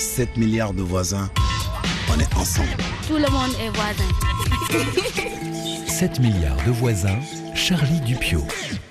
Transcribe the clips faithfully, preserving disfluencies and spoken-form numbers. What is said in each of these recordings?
sept milliards de voisins, on est ensemble. Tout le monde est voisin. sept milliards de voisins, Charlie Dupiot.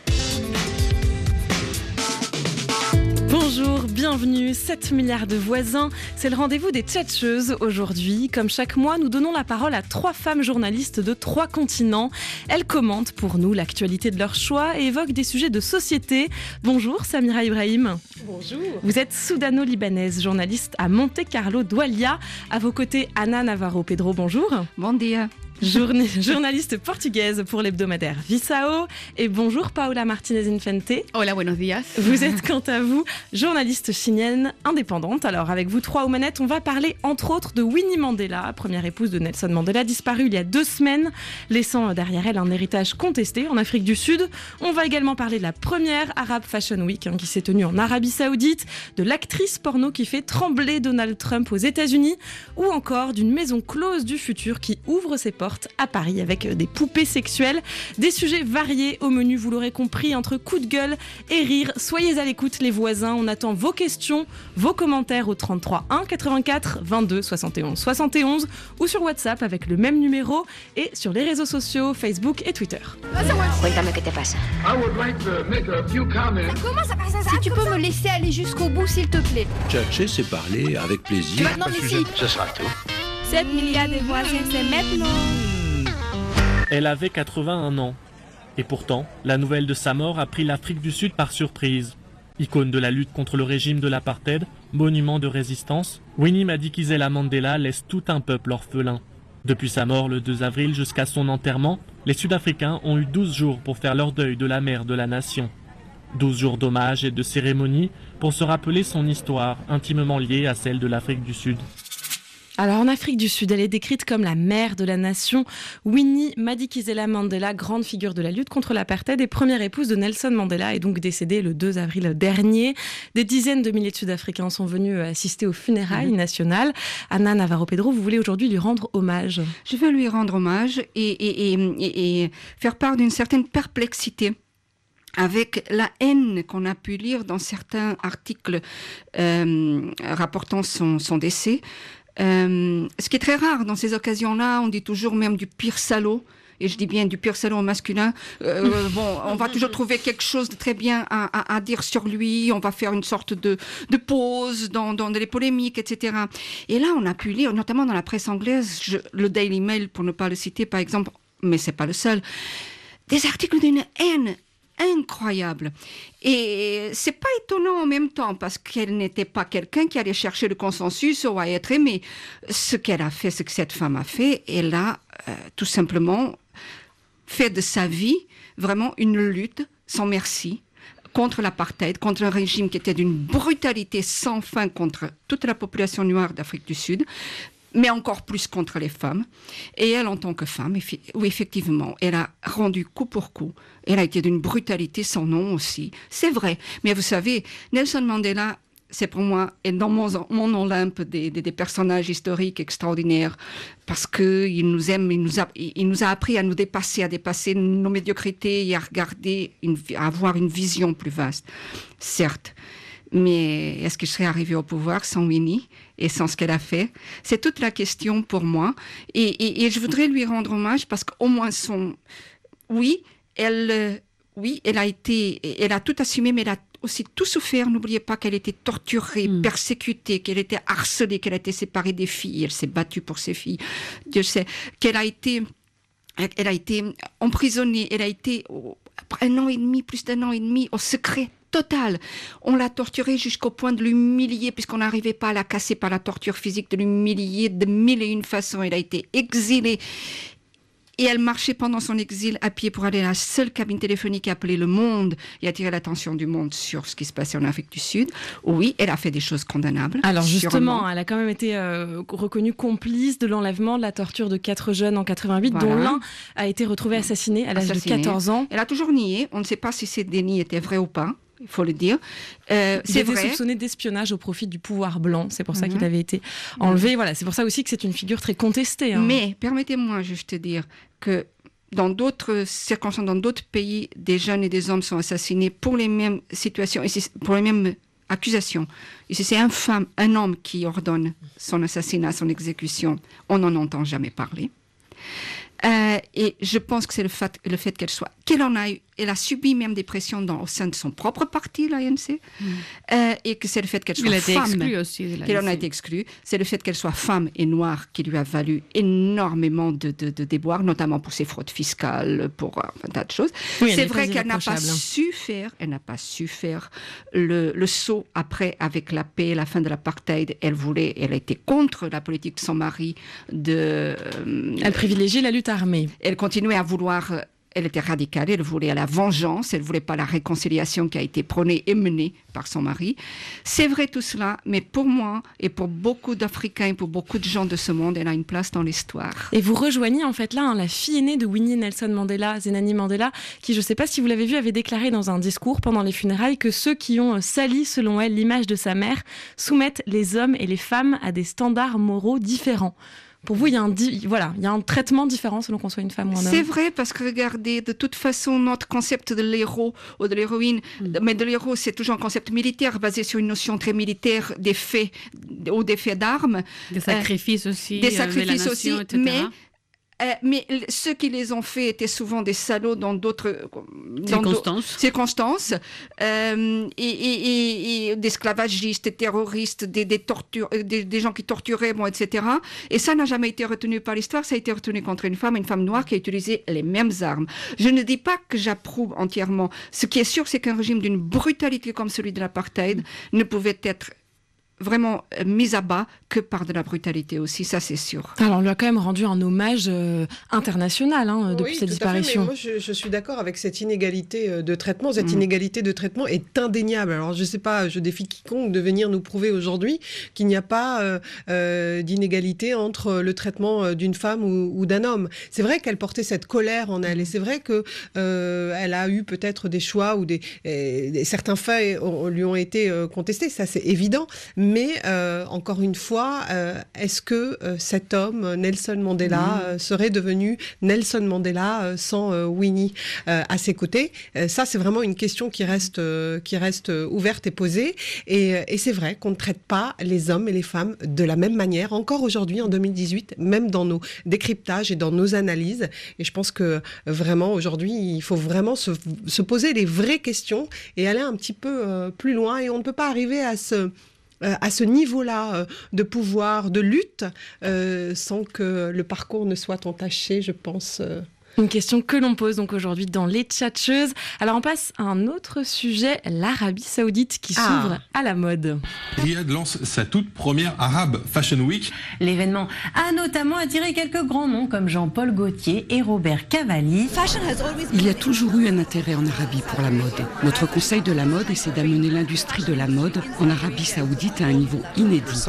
Bonjour, bienvenue, sept milliards de voisins, c'est le rendez-vous des tchatcheuses aujourd'hui. Comme chaque mois, nous donnons la parole à trois femmes journalistes de trois continents. Elles commentent pour nous l'actualité de leur choix et évoquent des sujets de société. Bonjour Samira Ibrahim. Bonjour. Vous êtes soudano-libanaise, journaliste à Monte Carlo Doualia. À vos côtés, Ana Navarro Pedro, bonjour. Bon dia. Journa- journaliste portugaise pour l'hebdomadaire Visao. Et bonjour Paola Martinez-Infante. Hola, buenos días. Vous êtes quant à vous journaliste chilienne indépendante. Alors avec vous trois aux manettes, on va parler entre autres de Winnie Mandela, première épouse de Nelson Mandela, disparue il y a deux semaines, laissant derrière elle un héritage contesté en Afrique du Sud. On va également parler de la première Arab Fashion Week hein, qui s'est tenue en Arabie Saoudite, de l'actrice porno qui fait trembler Donald Trump aux États-Unis, ou encore d'une maison close du futur qui ouvre ses portes à Paris avec des poupées sexuelles. Des sujets variés au menu, vous l'aurez compris, entre coups de gueule et rire. Soyez à l'écoute les voisins, on attend vos questions, vos commentaires au trente-trois un quatre-vingt-quatre vingt-deux soixante et onze soixante et onze ou sur WhatsApp avec le même numéro et sur les réseaux sociaux Facebook et Twitter. Cuéntame qué te pasa. I would like to make a few comments. Comment ça passe ça? Si tu peux me laisser aller jusqu'au bout, s'il te plaît. Tchatcher, c'est parler avec plaisir. Non, mais si. Ce sera tout. sept milliards de voisins, c'est maintenant. Elle avait quatre-vingt-un ans. Et pourtant, la nouvelle de sa mort a pris l'Afrique du Sud par surprise. Icône de la lutte contre le régime de l'apartheid, monument de résistance, Winnie Madikizela Mandela laisse tout un peuple orphelin. Depuis sa mort le deux avril jusqu'à son enterrement, les Sud-Africains ont eu douze jours pour faire leur deuil de la mère de la nation. douze jours d'hommage et de cérémonie pour se rappeler son histoire intimement liée à celle de l'Afrique du Sud. Alors en Afrique du Sud, elle est décrite comme la mère de la nation. Winnie Madikizela Mandela, grande figure de la lutte contre l'apartheid et première épouse de Nelson Mandela, est donc décédée le deux avril dernier. Des dizaines de milliers de Sud-Africains sont venus assister aux funérailles mmh. nationales. Ana Navarro Pedro, vous voulez aujourd'hui lui rendre hommage. Je veux lui rendre hommage et, et, et, et, et faire part d'une certaine perplexité avec la haine qu'on a pu lire dans certains articles euh, rapportant son, son décès. Euh, ce qui est très rare dans ces occasions-là, on dit toujours même du pire salaud, et je dis bien du pire salaud au masculin. Euh, bon, on va toujours trouver quelque chose de très bien à, à, à dire sur lui, on va faire une sorte de, de pause dans, dans les polémiques, et cetera. Et là, on a pu lire, notamment dans la presse anglaise, je, le Daily Mail, pour ne pas le citer par exemple, mais c'est pas le seul, des articles d'une haine incroyable. Et c'est pas étonnant en même temps parce qu'elle n'était pas quelqu'un qui allait chercher le consensus ou à être aimé. Ce qu'elle a fait, ce que cette femme a fait, elle a euh, tout simplement fait de sa vie vraiment une lutte sans merci contre l'apartheid, contre un régime qui était d'une brutalité sans fin contre toute la population noire d'Afrique du Sud, mais encore plus contre les femmes. Et elle, en tant que femme, oui, effectivement, elle a rendu coup pour coup. Elle a été d'une brutalité sans nom aussi. C'est vrai. Mais vous savez, Nelson Mandela, c'est pour moi, est dans mon, mon Olympe des, des, des personnages historiques extraordinaires, parce qu'il nous aime, il nous, a, il nous a appris à nous dépasser, à dépasser nos médiocrités et à regarder, une, à avoir une vision plus vaste. Certes. Mais est-ce que je serais arrivée au pouvoir sans Winnie et sans ce qu'elle a fait? C'est toute la question pour moi. Et, et, et je voudrais lui rendre hommage parce qu'au moins son... Oui, elle, oui, elle a été... Elle a tout assumé, mais elle a aussi tout souffert. N'oubliez pas qu'elle était torturée, mmh. persécutée, qu'elle était harcelée, qu'elle a été séparée des filles. Elle s'est battue pour ses filles. Dieu sait. Qu'elle a été... Elle a été emprisonnée. Elle a été un an et demi, plus d'un an et demi, au secret total. On l'a torturée jusqu'au point de l'humilier, puisqu'on n'arrivait pas à la casser par la torture physique, de l'humilier de mille et une façons. Elle a été exilée. Et elle marchait pendant son exil à pied pour aller à la seule cabine téléphonique appelée Le Monde et attirer l'attention du monde sur ce qui se passait en Afrique du Sud. Oui, elle a fait des choses condamnables. Alors justement, sûrement. Elle a quand même été euh, reconnue complice de l'enlèvement, de la torture de quatre jeunes en quatre-vingt-huit, voilà. dont l'un a été retrouvé assassiné à l'âge assassiné. de quatorze ans. Elle a toujours nié. On ne sait pas si ces dénis étaient vrais ou pas. Il faut le dire. Euh, il c'est était vrai. soupçonné d'espionnage au profit du pouvoir blanc. C'est pour ça mm-hmm. qu'il avait été enlevé. Mm-hmm. Voilà, c'est pour ça aussi que c'est une figure très contestée. Hein. Mais permettez-moi juste de dire que dans d'autres circonstances, dans d'autres pays, des jeunes et des hommes sont assassinés pour les mêmes situations, pour les mêmes accusation. Et si c'est un femme, un homme qui ordonne son assassinat, son exécution, on n'en entend jamais parler. Euh, et je pense que c'est le fait, le fait qu'elle soit, qu'elle en a eu, elle a subi même des pressions dans, au sein de son propre parti, l'A N C, mm. euh, et que c'est le fait qu'elle soit elle femme, a été exclue aussi, qu'elle en a été exclue, c'est le fait qu'elle soit femme et noire qui lui a valu énormément de, de, de déboires, notamment pour ses fraudes fiscales, pour euh, un tas de choses. Oui, c'est vrai qu'elle n'a pas su faire, elle n'a pas su faire le, le saut après avec la paix, la fin de l'apartheid. Elle voulait, elle était contre la politique de son mari de. Euh, elle privilégiait la lutte armée. Elle continuait à vouloir. Elle était radicale, elle voulait la vengeance, elle ne voulait pas la réconciliation qui a été prônée et menée par son mari. C'est vrai tout cela, mais pour moi et pour beaucoup d'Africains et pour beaucoup de gens de ce monde, elle a une place dans l'histoire. Et vous rejoignez en fait là hein, la fille aînée de Winnie Nelson Mandela, Zenani Mandela, qui, je ne sais pas si vous l'avez vu, avait déclaré dans un discours pendant les funérailles que ceux qui ont sali, selon elle, l'image de sa mère, soumettent les hommes et les femmes à des standards moraux différents. Pour vous, il y a un, di- voilà, il y a un traitement différent selon qu'on soit une femme ou un homme. C'est vrai, parce que regardez, de toute façon, notre concept de l'héros ou de l'héroïne, mm. mais de l'héros, c'est toujours un concept militaire basé sur une notion très militaire des faits ou des faits d'armes. Des sacrifices euh, aussi. Des sacrifices euh, aussi, nation, et cetera. mais... Euh, mais ceux qui les ont faits étaient souvent des salauds dans d'autres circonstances, dans circonstances euh, et, et, et, et d'esclavagistes, des terroristes, des, des, tortures, des, des gens qui torturaient, bon, et cetera. Et ça n'a jamais été retenu par l'histoire, ça a été retenu contre une femme, une femme noire qui a utilisé les mêmes armes. Je ne dis pas que j'approuve entièrement. Ce qui est sûr, c'est qu'un régime d'une brutalité comme celui de l'apartheid mmh. ne pouvait être vraiment mise à bas que par de la brutalité aussi, ça c'est sûr. Alors on lui a quand même rendu un hommage euh, international hein, depuis oui, sa disparition. Oui, moi je, je suis d'accord avec cette inégalité de traitement. Cette mmh. inégalité de traitement est indéniable. Alors je ne sais pas, je défie quiconque de venir nous prouver aujourd'hui qu'il n'y a pas euh, euh, d'inégalité entre le traitement d'une femme ou, ou d'un homme. C'est vrai qu'elle portait cette colère en elle et c'est vrai qu'elle euh, a eu peut-être des choix ou des, et, certains faits ont, lui ont été euh, contestés, ça c'est évident. Mais euh, encore une fois, euh, est-ce que euh, cet homme, Nelson Mandela, mmh. euh, serait devenu Nelson Mandela euh, sans euh, Winnie euh, à ses côtés ? euh, Ça, c'est vraiment une question qui reste, euh, qui reste ouverte et posée. Et, et c'est vrai qu'on ne traite pas les hommes et les femmes de la même manière, encore aujourd'hui, en deux mille dix-huit, même dans nos décryptages et dans nos analyses. Et je pense que vraiment, aujourd'hui, il faut vraiment se, se poser les vraies questions et aller un petit peu euh, plus loin. Et on ne peut pas arriver à ce... à ce niveau-là de pouvoir, de lutte, euh, sans que le parcours ne soit entaché, je pense. Euh... Une question que l'on pose donc aujourd'hui dans Les Tchatcheuses. Alors on passe à un autre sujet, l'Arabie Saoudite qui ah. s'ouvre à la mode. Riyad lance sa toute première Arab Fashion Week. L'événement a notamment attiré quelques grands noms comme Jean-Paul Gaultier et Robert Cavalli. Il y a toujours eu un intérêt en Arabie pour la mode. Notre conseil de la mode essaie d'amener l'industrie de la mode en Arabie Saoudite à un niveau inédit.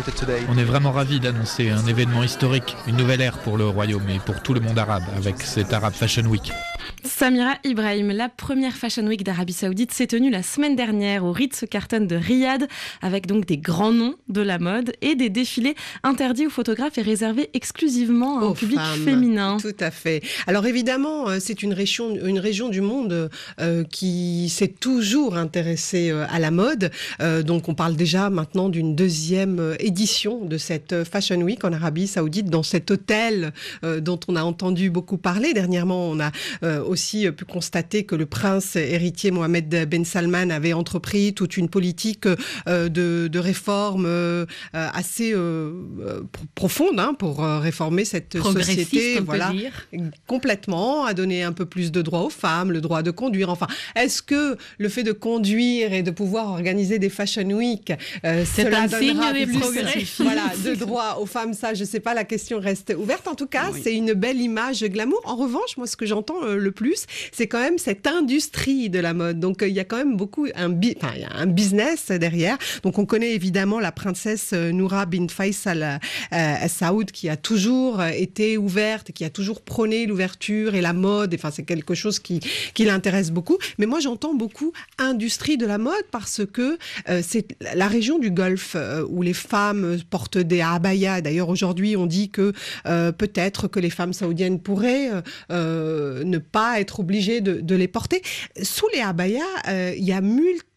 On est vraiment ravis d'annoncer un événement historique, une nouvelle ère pour le royaume et pour tout le monde arabe avec cette Arab Fashion Week. Samira Ibrahim, la première Fashion Week d'Arabie Saoudite s'est tenue la semaine dernière au Ritz-Carlton de Riyad, avec donc des grands noms de la mode et des défilés interdits aux photographes et réservés exclusivement à un public femmes, féminin. Tout à fait. Alors évidemment, c'est une région, une région du monde euh, qui s'est toujours intéressée euh, à la mode. Euh, donc on parle déjà maintenant d'une deuxième édition de cette Fashion Week en Arabie Saoudite, dans cet hôtel euh, dont on a entendu beaucoup parler. Dernièrement, on a euh, aussi pu constater que le prince héritier Mohamed Ben Salman avait entrepris toute une politique euh, de, de réforme euh, assez euh, profonde hein, pour euh, réformer cette société. On voilà, peut dire. Complètement, à donner un peu plus de droits aux femmes, le droit de conduire. Enfin, est-ce que le fait de conduire et de pouvoir organiser des Fashion Week, euh, c'est cela un donnera signe des plus progrès. voilà, de droits aux femmes? Ça, je ne sais pas, la question reste ouverte. En tout cas, oui. C'est une belle image glamour. En revanche, moi, ce que j'entends euh, le plus, c'est quand même cette industrie de la mode. Donc, il euh, y a quand même beaucoup, un, bi- enfin, y a un business derrière. Donc, on connaît évidemment la princesse euh, Noura bin Faisal euh, euh, Saoud, qui a toujours été ouverte, qui a toujours prôné l'ouverture et la mode. Enfin, c'est quelque chose qui, qui l'intéresse beaucoup. Mais moi, j'entends beaucoup industrie de la mode parce que euh, c'est la région du Golfe euh, où les femmes portent des abayas. D'ailleurs, aujourd'hui, on dit que euh, peut-être que les femmes saoudiennes pourraient euh, ne pas être obligées de, de les porter. Sous les abayas, euh, il y a multi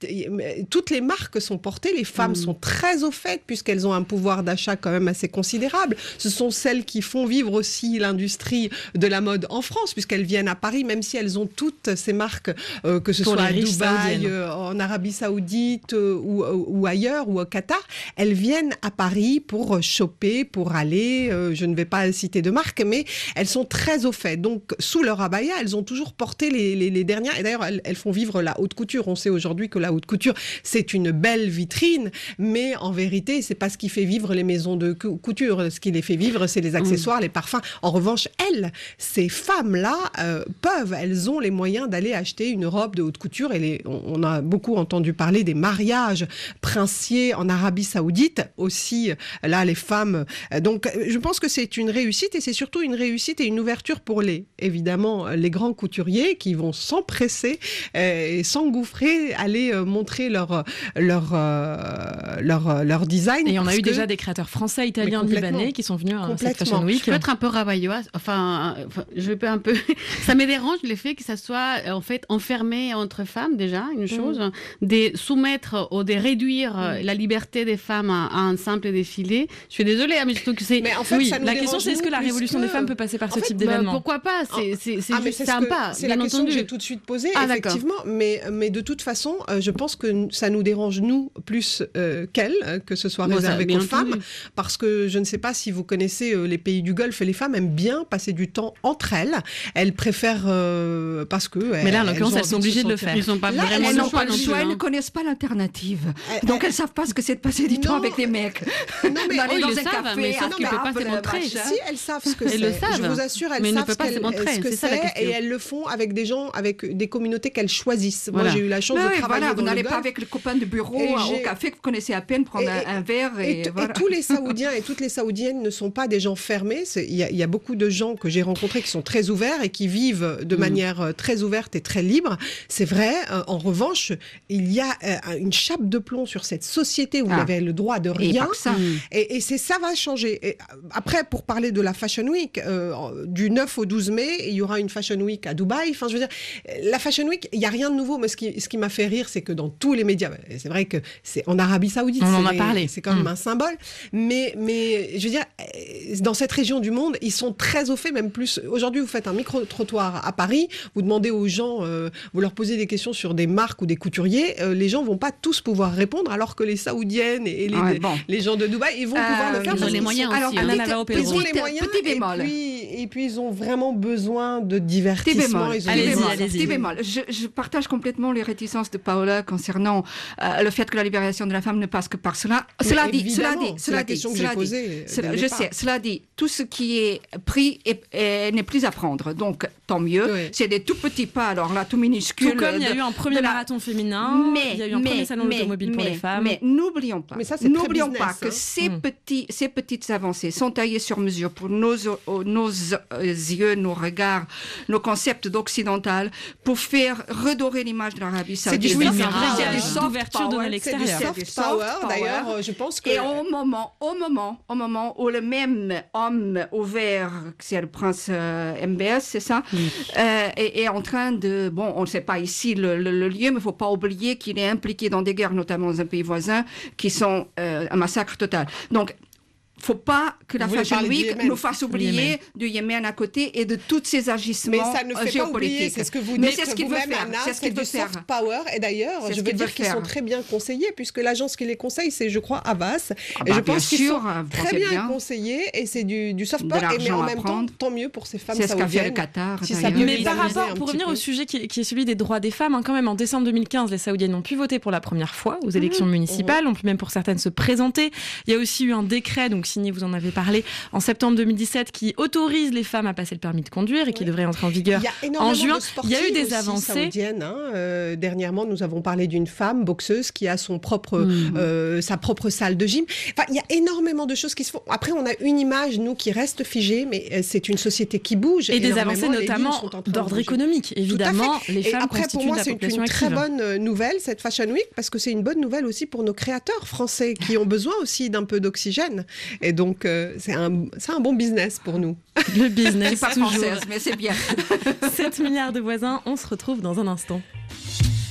toutes les marques sont portées, les femmes mmh. sont très au fait, puisqu'elles ont un pouvoir d'achat quand même assez considérable. Ce sont celles qui font vivre aussi l'industrie de la mode en France, puisqu'elles viennent à Paris, même si elles ont toutes ces marques, euh, que ce Pour soit à riches Dubaï, euh, en Arabie Saoudite euh, ou, ou ailleurs, ou au Qatar, elles viennent à Paris pour choper, pour aller, euh, je ne vais pas citer de marque, mais elles sont très au fait. Donc, sous leur abaya, elles ont toujours porté les, les, les dernières, et d'ailleurs, elles, elles font vivre la haute couture. On sait aujourd'hui que la haute couture, c'est une belle vitrine, mais en vérité, c'est pas ce qui fait vivre les maisons de couture. Ce qui les fait vivre, c'est les accessoires, mmh. les parfums. En revanche, elles, ces femmes-là, euh, peuvent, elles ont les moyens d'aller acheter une robe de haute couture. Et les, on, on a beaucoup entendu parler des mariages princiers en Arabie Saoudite aussi. Là, les femmes. Donc, je pense que c'est une réussite, et c'est surtout une réussite et une ouverture pour les, évidemment, les grands couturiers qui vont s'empresser euh, et s'engouffrer, aller euh, montrer leur leur euh, leur leur design. Et on a eu que... déjà des créateurs français, italiens, libanais qui sont venus à cette Fashion Week. Je peux être un peu rabailloise, enfin, enfin je peux un peu. Ça me dérange le fait que ça soit en fait enfermé entre femmes déjà, une chose, mm. de soumettre ou de réduire mm. la liberté des femmes à, à un simple défilé. Je suis désolée, mais surtout que c'est. Mais en fait, oui, ça nous la question c'est est-ce que la révolution que... des femmes peut passer par en ce fait, type d'événement? Bah, pourquoi pas? C'est, c'est, c'est ah, juste c'est sympa. Que, c'est la question entendu. que j'ai tout de suite posée, ah, effectivement. Mais, mais de toute façon, euh, je pense que ça nous dérange nous plus euh, qu'elles, que ce soit réservé bon, aux femmes, entendu. Parce que je ne sais pas si vous connaissez euh, les pays du Golfe, et les femmes aiment bien passer du temps entre elles. Elles préfèrent euh, parce que. Mais là, en l'occurrence, elles sont obligées de le faire. Ils n'ont pas là, vraiment elles le n'ont choix pas le choix. Elles ne connaissent pas l'alternative. Euh, Donc, elles ne savent pas ce que c'est de passer du non, temps avec les mecs. Non, mais oh, ils le savent, mais sauf qu'ils ne peuvent pas se montrer. Si, elles savent ce que c'est. Elles le savent. Je vous assure, elles savent ce que c'est, et elles le font avec des gens, avec des communautés qu'elles choisissent. Moi, j'ai eu la chance de travailler dans le Golfe. Vous n'allez pas avec les copains de bureau au café que vous connaissez à peine prendre un verre. Et tous les Saoudiens et toutes les Saoudiennes ne sont pas des gens fermés. Il y a beaucoup de gens que j'ai rencontrés qui sont très ouverts et qui vivent de manière très ouverte et très libre. C'est vrai. En revanche, il y a une chape de plomb sur cette société où vous avez le droit de rien. Et c'est ça va changer. Et après, pour parler de la Fashion Week, euh, du neuf au douze mai, il y aura une Fashion Week à Dubaï. Enfin, je veux dire, la Fashion Week, il n'y a rien de nouveau. Mais ce qui, ce qui m'a fait rire, c'est que dans tous les médias, c'est vrai que c'est en Arabie Saoudite, on en a parlé. C'est quand même mmh. un symbole. Mais, mais je veux dire, dans cette région du monde, ils sont très au fait, même plus. Aujourd'hui, vous faites un micro-trottoir à Paris, vous demandez aux gens, euh, vous leur posez des questions sur des marques ou des couturiers, euh, les gens ne vont pas tous pouvoir répondre, alors que les Saoudiennes et les, ouais, bon. les gens de Dubaï, ils vont euh, pouvoir le faire. Ils ont les moyens aussi. Alors, hein. Ils ont les moyens. Petit bémol. Et puis, et puis, ils ont vraiment besoin de divertissement. Petit bémol. Allez-y, allez-y. Petit bémol. Je, je partage complètement les réticences de Paola concernant euh, le fait que la libération de la femme ne passe que par cela. Mais cela dit, cela dit, cela dit, cela dit. Cela, je sais, cela dit, tout ce qui est pris est, est, n'est plus à prendre. Donc, tant mieux. Oui. C'est des tout petits pas, alors là, tout minuscule. Tout comme il y a eu un premier marathon féminin, mais, il y a eu un mais, premier salon mais, automobile mais, pour les femmes. Mais n'oublions pas, mais ça, c'est n'oublions business, pas hein. que ces, mmh. petits, ces petites avancées sont taillées sur mesure pour nos, nos yeux, nos regards, nos concepts d'occidental, pour faire redorer l'image de l'Arabie Saoudite. C'est du oui, soft d'ouverture de l'extérieur. C'est du soft power, d'ailleurs, je pense que... Et au moment, au moment, au moment où le même homme ouvert, c'est le prince euh, M B S, c'est ça, oui. euh, est, est en train de... Bon, on ne sait pas ici le, le, le lieu, mais il ne faut pas oublier qu'il est impliqué dans des guerres, notamment dans un pays voisin, qui sont euh, un massacre total. Donc, il ne faut pas que la Fashion Week nous fasse oublier du Yémen à côté et de tous ces agissements géopolitiques. Mais ça ne fait pas oublier, c'est ce que vous dites, c'est ce qu'il veut faire. Anna, c'est, ce qu'il c'est du soft power. Et d'ailleurs, je veux dire qu'ils sont très bien conseillés, puisque l'agence qui les conseille, c'est, je crois, Havas. Ah bah, et je pense qu'ils sûr, sont très bien, bien conseillés, et c'est du, du soft power. Mais en même temps, tant mieux pour ces femmes saoudiennes. C'est ce qu'a fait le Qatar. Si ça mais par rapport, pour revenir au sujet qui est celui des droits des femmes, quand même, en décembre deux mille quinze, les Saoudiennes ont pu voter pour la première fois aux élections municipales, ont pu même pour certaines se présenter. Il y a aussi eu un décret, donc signé, vous en avez parlé, en septembre deux mille dix-sept, qui autorise les femmes à passer le permis de conduire et qui oui. devrait entrer en vigueur en juin. Il y a eu des avancées. Hein. Euh, dernièrement, nous avons parlé d'une femme boxeuse qui a son propre, mmh. euh, sa propre salle de gym. Enfin, il y a énormément de choses qui se font. Après, on a une image, nous, qui reste figée, mais c'est une société qui bouge. Et des avancées notamment d'ordre économique. Évidemment, les et femmes après, constituent pour moi, de la c'est population une active. très bonne nouvelle, cette Fashion Week, parce que c'est une bonne nouvelle aussi pour nos créateurs français qui ont besoin aussi d'un peu d'oxygène. Et donc, euh, c'est un, c'est un bon business pour nous. Le business, je suis pas toujours. française, mais c'est bien. sept milliards de voisins, on se retrouve dans un instant.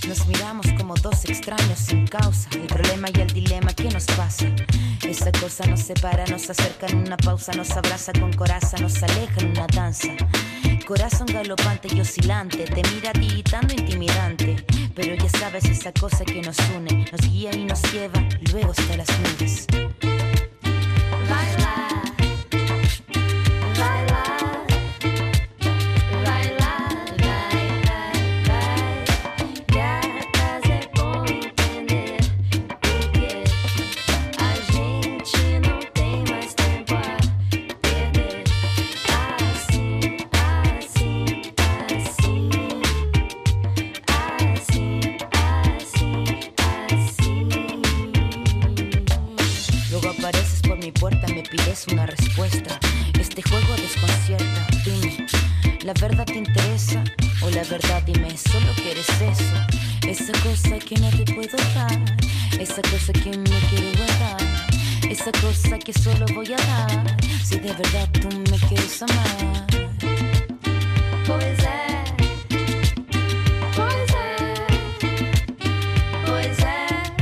Nos miramos como dos extraños sin causa. El problema y el dilema, ¿qué nos pasa? Esa cosa nos separa, nos acerca en una pausa, nos abraza con coraza, nos aleja en una danza. Corazón galopante y oscilante, te mira tiritando intimidante. Pero ya sabes esa cosa que nos une, nos guía y nos lleva luego hasta las nubes. Baila. Pides una respuesta, este juego desconcierta. Dime, ¿la verdad te interesa? O la verdad dime, solo quieres eso. Esa cosa que no te puedo dar, esa cosa que me quiero guardar, esa cosa que solo voy a dar si de verdad tú me quieres amar. Pois é, pois é, pois é.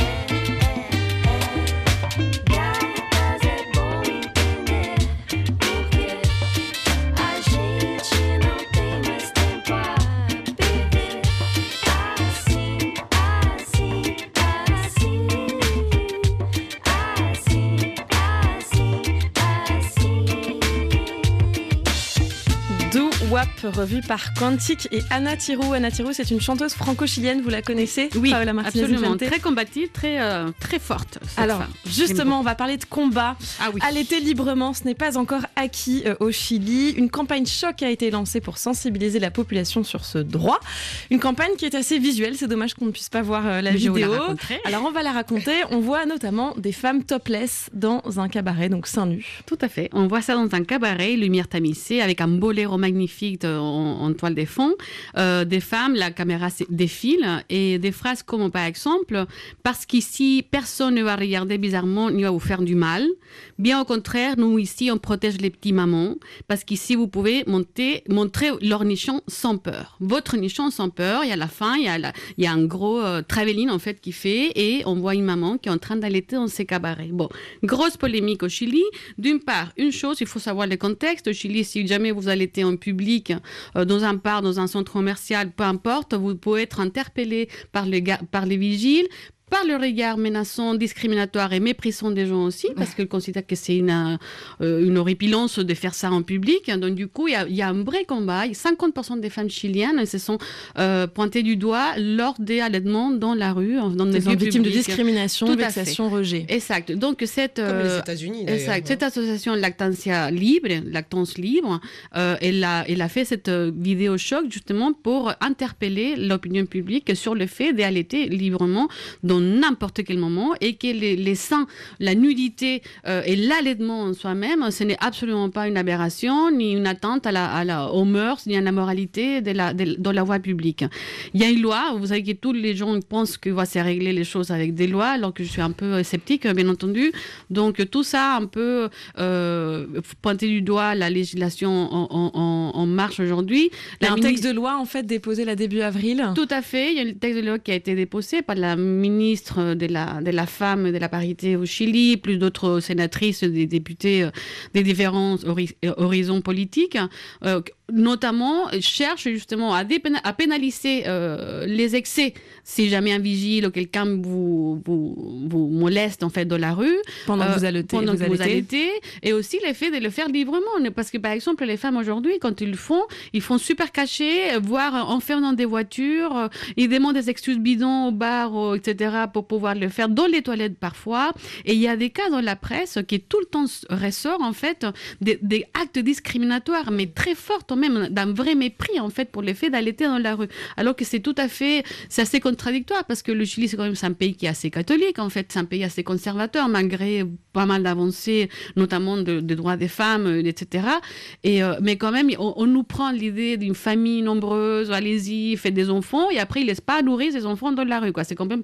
W A P, revue par Quantique et Ana Tirou. Ana Tirou, c'est une chanteuse franco-chilienne, vous la connaissez? Oui, absolument, très combative, très, euh, très forte. Alors, femme. justement, on va parler de combat. Ah oui. Allaiter librement, ce n'est pas encore acquis euh, au Chili. Une campagne choc a été lancée pour sensibiliser la population sur ce droit. Une campagne qui est assez visuelle, c'est dommage qu'on ne puisse pas voir euh, la Mais vidéo. je vous la raconterai. Alors, on va la raconter. On voit notamment des femmes topless dans un cabaret, donc seins nus. Tout à fait. On voit ça dans un cabaret, lumière tamisée, avec un boléro magnifique en, en toile de fond, euh, des femmes, la caméra défile et des phrases comme par exemple « Parce qu'ici, personne ne va regarder bizarrement ni va vous faire du mal. Bien au contraire, nous ici, on protège les petits mamans parce qu'ici, vous pouvez monter, montrer leur nichon sans peur. Votre nichon sans peur, il y a la fin, il y a, la, il y a un gros euh, travelling en fait qui fait et on voit une maman qui est en train d'allaiter dans ses cabarets. Bon, grosse polémique au Chili. D'une part, une chose, il faut savoir le contexte. Au Chili, si jamais vous allaitez en public, euh, dans un bar, dans un centre commercial, peu importe, vous pouvez être interpellé par les, par les vigiles, par le regard menaçant, discriminatoire et méprisant des gens aussi, parce qu'ils considèrent que c'est une, euh, une horripilance de faire ça en public. Donc du coup, il y a, y a un vrai combat. cinquante pour cent des femmes chiliennes se sont euh, pointées du doigt lors des allaitements dans la rue, dans des lieux victimes publics. de discrimination, Tout vexation, rejet. Exact. Donc cette, Comme euh, les États-Unis d'ailleurs. Exact. Cette association Lactancia Libre, Lactance Libre, euh, elle, a, elle a fait cette vidéo choc justement pour interpeller l'opinion publique sur le fait d'allaiter librement dans n'importe quel moment et que les, les seins, la nudité euh, et l'allaitement en soi-même, ce n'est absolument pas une aberration ni une atteinte à la, à la, aux mœurs ni à la moralité de la, de, dans la voie publique. Il y a une loi, vous savez que tous les gens pensent qu'on va se régler les choses avec des lois, alors que je suis un peu sceptique, bien entendu. Donc tout ça, un peu euh, pointer du doigt la législation en, en, en marche aujourd'hui. Il y a un ministre... texte de loi en fait déposé là début avril. Tout à fait, il y a un texte de loi qui a été déposé par la ministre de la, de la femme et de la parité au Chili, plus d'autres sénatrices, des députés euh, des différents hori- horizons politiques, euh, notamment cherche justement à, dépéna- à pénaliser euh, les excès si jamais un vigile ou quelqu'un vous, vous, vous moleste en fait dans la rue pendant que vous allaitez, pendant vous que vous allaitez. allaitez, et aussi l'effet de le faire librement, parce que par exemple les femmes aujourd'hui quand ils le font, ils font super cachés, voire enferment dans des voitures, ils demandent des excuses bidons au bar, et cetera pour pouvoir le faire dans les toilettes parfois, et il y a des cas dans la presse qui tout le temps ressort en fait des, des actes discriminatoires mais très forts même, d'un vrai mépris en fait pour le fait d'allaiter dans la rue, alors que c'est tout à fait, c'est assez contradictoire parce que le Chili c'est quand même c'est un pays qui est assez catholique en fait, c'est un pays assez conservateur malgré pas mal d'avancées notamment de, des droits des femmes, et cetera. Et, euh, mais quand même on, on nous prend l'idée d'une famille nombreuse, allez-y, faites des enfants et après ils laissent pas nourrir ces enfants dans la rue quoi. C'est quand même c'est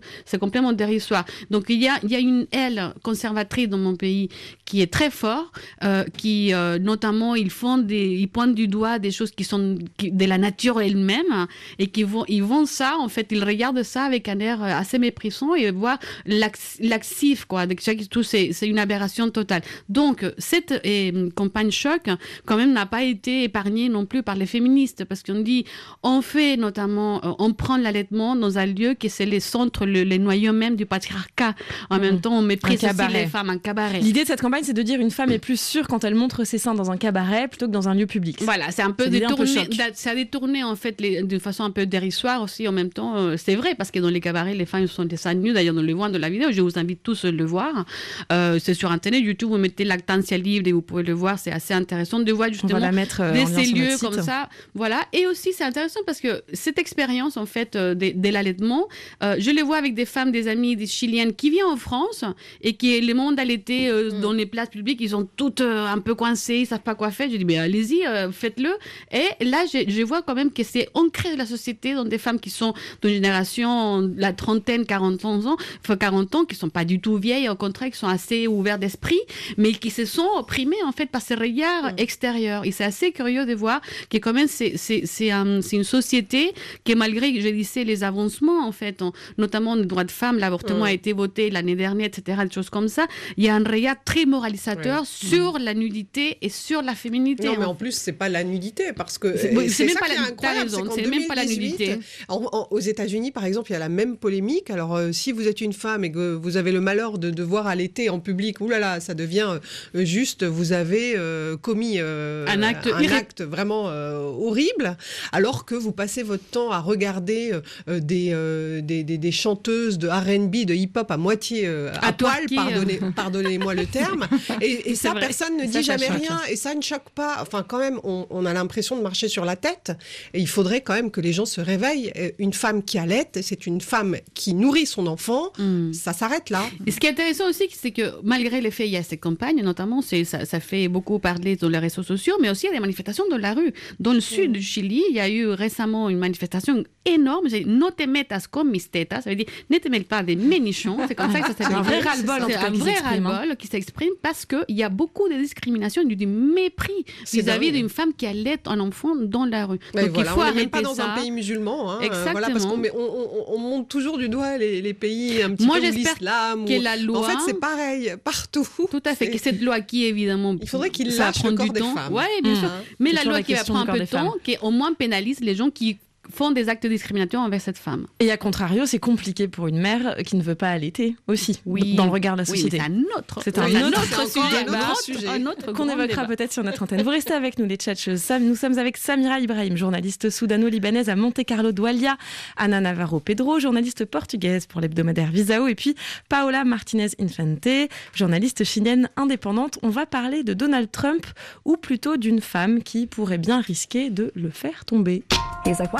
complètement dérisoire. Donc il y a, il y a une aile conservatrice dans mon pays qui est très forte, euh, qui euh, notamment ils font des, ils pointent du doigt des choses qui sont qui, de la nature elle-même et qui vont, ils vont ça en fait, ils regardent ça avec un air assez méprisant et voient lax, laxif quoi. Donc, tout c'est, c'est une aberration totale. Donc cette et, campagne choc quand même n'a pas été épargnée non plus par les féministes parce qu'on dit on fait notamment, euh, on prend l'allaitement dans un lieu qui c'est les centres, le, les noyaux même du patriarcat. En mmh. même temps, on méprise aussi les femmes, un cabaret. L'idée de cette campagne, c'est de dire une femme est plus sûre quand elle montre ses seins dans un cabaret plutôt que dans un lieu public. Voilà, c'est un peu détourné, ça a détourné en fait les, de façon un peu dérisoire aussi. En même temps, euh, c'est vrai parce que dans les cabarets, les femmes sont des seins nus. D'ailleurs, on le voit dans la vidéo. Je vous invite tous à le voir. Euh, c'est sur internet, YouTube. Vous mettez Lactancia Libre et vous pouvez le voir. C'est assez intéressant de voir justement on va la mettre, euh, de ces lieux comme ça. Voilà. Et aussi, c'est intéressant parce que cette expérience en fait euh, de, de l'allaitement, euh, je le vois avec des femmes, des amies, des Chiliennes qui viennent en France et qui le monde allaité euh, mm. dans les places publiques, ils sont toutes euh, un peu coincées, ils savent pas quoi faire. Je dis mais allez-y, euh, faites-le. Et là, je, je vois quand même que c'est ancré dans la société, dans des femmes qui sont d'une génération, la trentaine, quarante ans, enfin quarante ans, qui sont pas du tout vieilles, au contraire, qui sont assez ouvertes d'esprit, mais qui se sont opprimées en fait par ces regards mm. extérieurs. Et c'est assez curieux de voir que quand même c'est c'est c'est, un, c'est une société qui malgré, je disais, les avancements en fait, en, notamment les droits de femmes, l'avortement mm. a été voté l'année dernière, et cetera, des choses comme ça. Il y a un regard très moralisateur oui. sur mmh. la nudité et sur la féminité. Non, mais en plus, c'est pas la nudité, parce que c'est, c'est, c'est même ça pas qui la, est incroyable, c'est, c'est même pas la nudité. En, en, aux États-Unis, par exemple, il y a la même polémique. Alors, euh, si vous êtes une femme et que vous avez le malheur de devoir allaiter en public, oulala, ça devient euh, juste, vous avez euh, commis euh, un acte, un acte vraiment euh, horrible, alors que vous passez votre temps à regarder euh, des, euh, des, des, des chanteuses de R and B, de hip-hop à moitié euh, à, à poil, pardonnez, pardonnez-moi le terme. Et, et ça, vrai. personne ne dit ça, jamais ça rien. Et ça ne choque pas. Enfin, quand même, on, on a l'impression de marcher sur la tête. Et il faudrait quand même que les gens se réveillent. Une femme qui allaite, c'est une femme qui nourrit son enfant. Mm. Ça s'arrête là. Et ce qui est intéressant aussi, c'est que malgré les faits, il y a ces campagnes, notamment, c'est, ça, ça fait beaucoup parler dans les réseaux sociaux, mais aussi il y a des manifestations dans la rue. Dans le sud mm. du Chili, il y a eu récemment une manifestation énorme. C'est « No te metas con mis tetas », ça veut dire « Ne te mêle pas des ménichons ». C'est comme ça que ça s'appelle. Un vrai ras-le-bol, en tout cas, un vrai ras-le-bol qui s'exprime parce qu'il y a beaucoup de discrimination, du mépris c'est vis-à-vis dingue. D'une femme qui allait un enfant dans la rue. Mais donc voilà, il faut on arrêter ça. On n'est même pas dans ça. Un pays musulman. Hein, Exactement. Voilà, parce qu'on met, on, on, on monte toujours du doigt les, les pays un petit Moi, peu où l'islam. Que ou... la loi... En fait, c'est pareil, partout. Tout à fait. Que cette loi qui, évidemment... Il faudrait qu'il lâche le corps des femmes. Oui, bien mmh. sûr. Mais c'est la loi la qui va prendre un peu de temps, qui au moins pénalise les gens qui font des actes discriminatoires envers cette femme. Et à contrario, c'est compliqué pour une mère qui ne veut pas allaiter aussi, oui. dans le regard de la société. Oui, c'est un autre, c'est un oui, autre, autre sujet, un autre sujet un autre qu'on évoquera débat. Peut-être sur notre antenne. Vous restez avec nous, les tchatcheuses. Nous sommes avec Samira Ibrahim, journaliste soudano-libanaise à Monte-Carlo Doualia, Ana Navarro Pedro, journaliste portugaise pour l'hebdomadaire Visao, et puis Paola Martinez-Infante, journaliste chilienne indépendante. On va parler de Donald Trump, ou plutôt d'une femme qui pourrait bien risquer de le faire tomber. He's like, wow.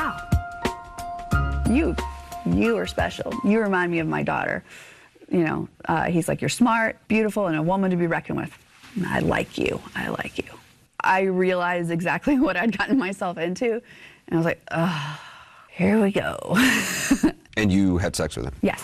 You, you are special. You remind me of my daughter. You know, uh, he's like, you're smart, beautiful, and a woman to be reckoned with. I like you. I like you. I realized exactly what I'd gotten myself into. And I was like, oh, here we go. And you had sex with him? Yes.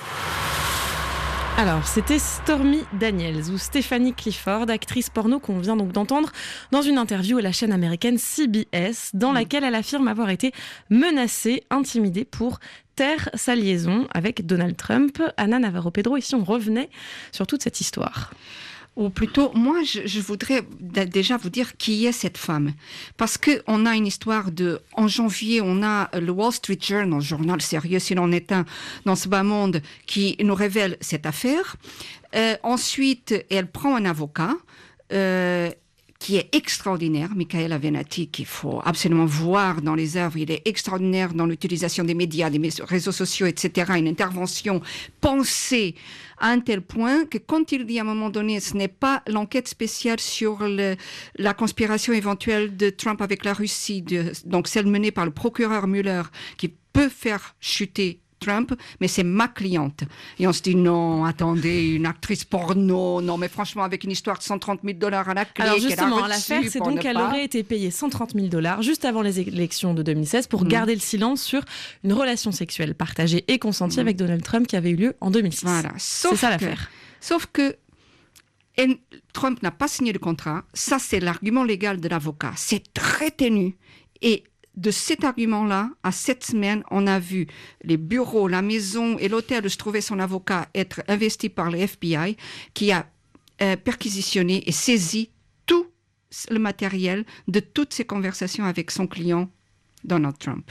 Alors, c'était Stormy Daniels ou Stephanie Clifford, actrice porno qu'on vient donc d'entendre dans une interview à la chaîne américaine C B S, dans laquelle elle affirme avoir été menacée, intimidée pour taire sa liaison avec Donald Trump. Ana Navarro Pedro, ici on revenait sur toute cette histoire. Ou plutôt, moi, je, je voudrais d- déjà vous dire qui est cette femme. Parce qu'on a une histoire de... En janvier, on a le Wall Street Journal, journal sérieux, s'il en est un, dans ce bas monde, qui nous révèle cette affaire. Euh, ensuite, elle prend un avocat... Euh, qui est extraordinaire, Michael Avenatti, qu'il faut absolument voir dans les œuvres. Il est extraordinaire dans l'utilisation des médias, des réseaux sociaux, et cetera. Une intervention pensée à un tel point que quand il dit à un moment donné, ce n'est pas l'enquête spéciale sur le, la conspiration éventuelle de Trump avec la Russie, de, donc celle menée par le procureur Mueller, qui peut faire chuter Trump, mais c'est ma cliente. Et on se dit, non, attendez, une actrice porno, non, mais franchement, avec une histoire de cent trente mille dollars à la clé. Alors justement, l'affaire, c'est donc qu'elle aurait été payée cent trente mille dollars juste avant les élections de deux mille seize pour mmh. garder le silence sur une relation sexuelle partagée et consentie mmh. avec Donald Trump qui avait eu lieu en deux mille six. Voilà. C'est ça que, l'affaire. Sauf que et Trump n'a pas signé le contrat. Ça, c'est l'argument légal de l'avocat. C'est très ténu. Et de cet argument-là, à cette semaine, on a vu les bureaux, la maison et l'hôtel où se trouvait son avocat être investis par le F B I, qui a euh, perquisitionné et saisi tout le matériel de toutes ses conversations avec son client, Donald Trump.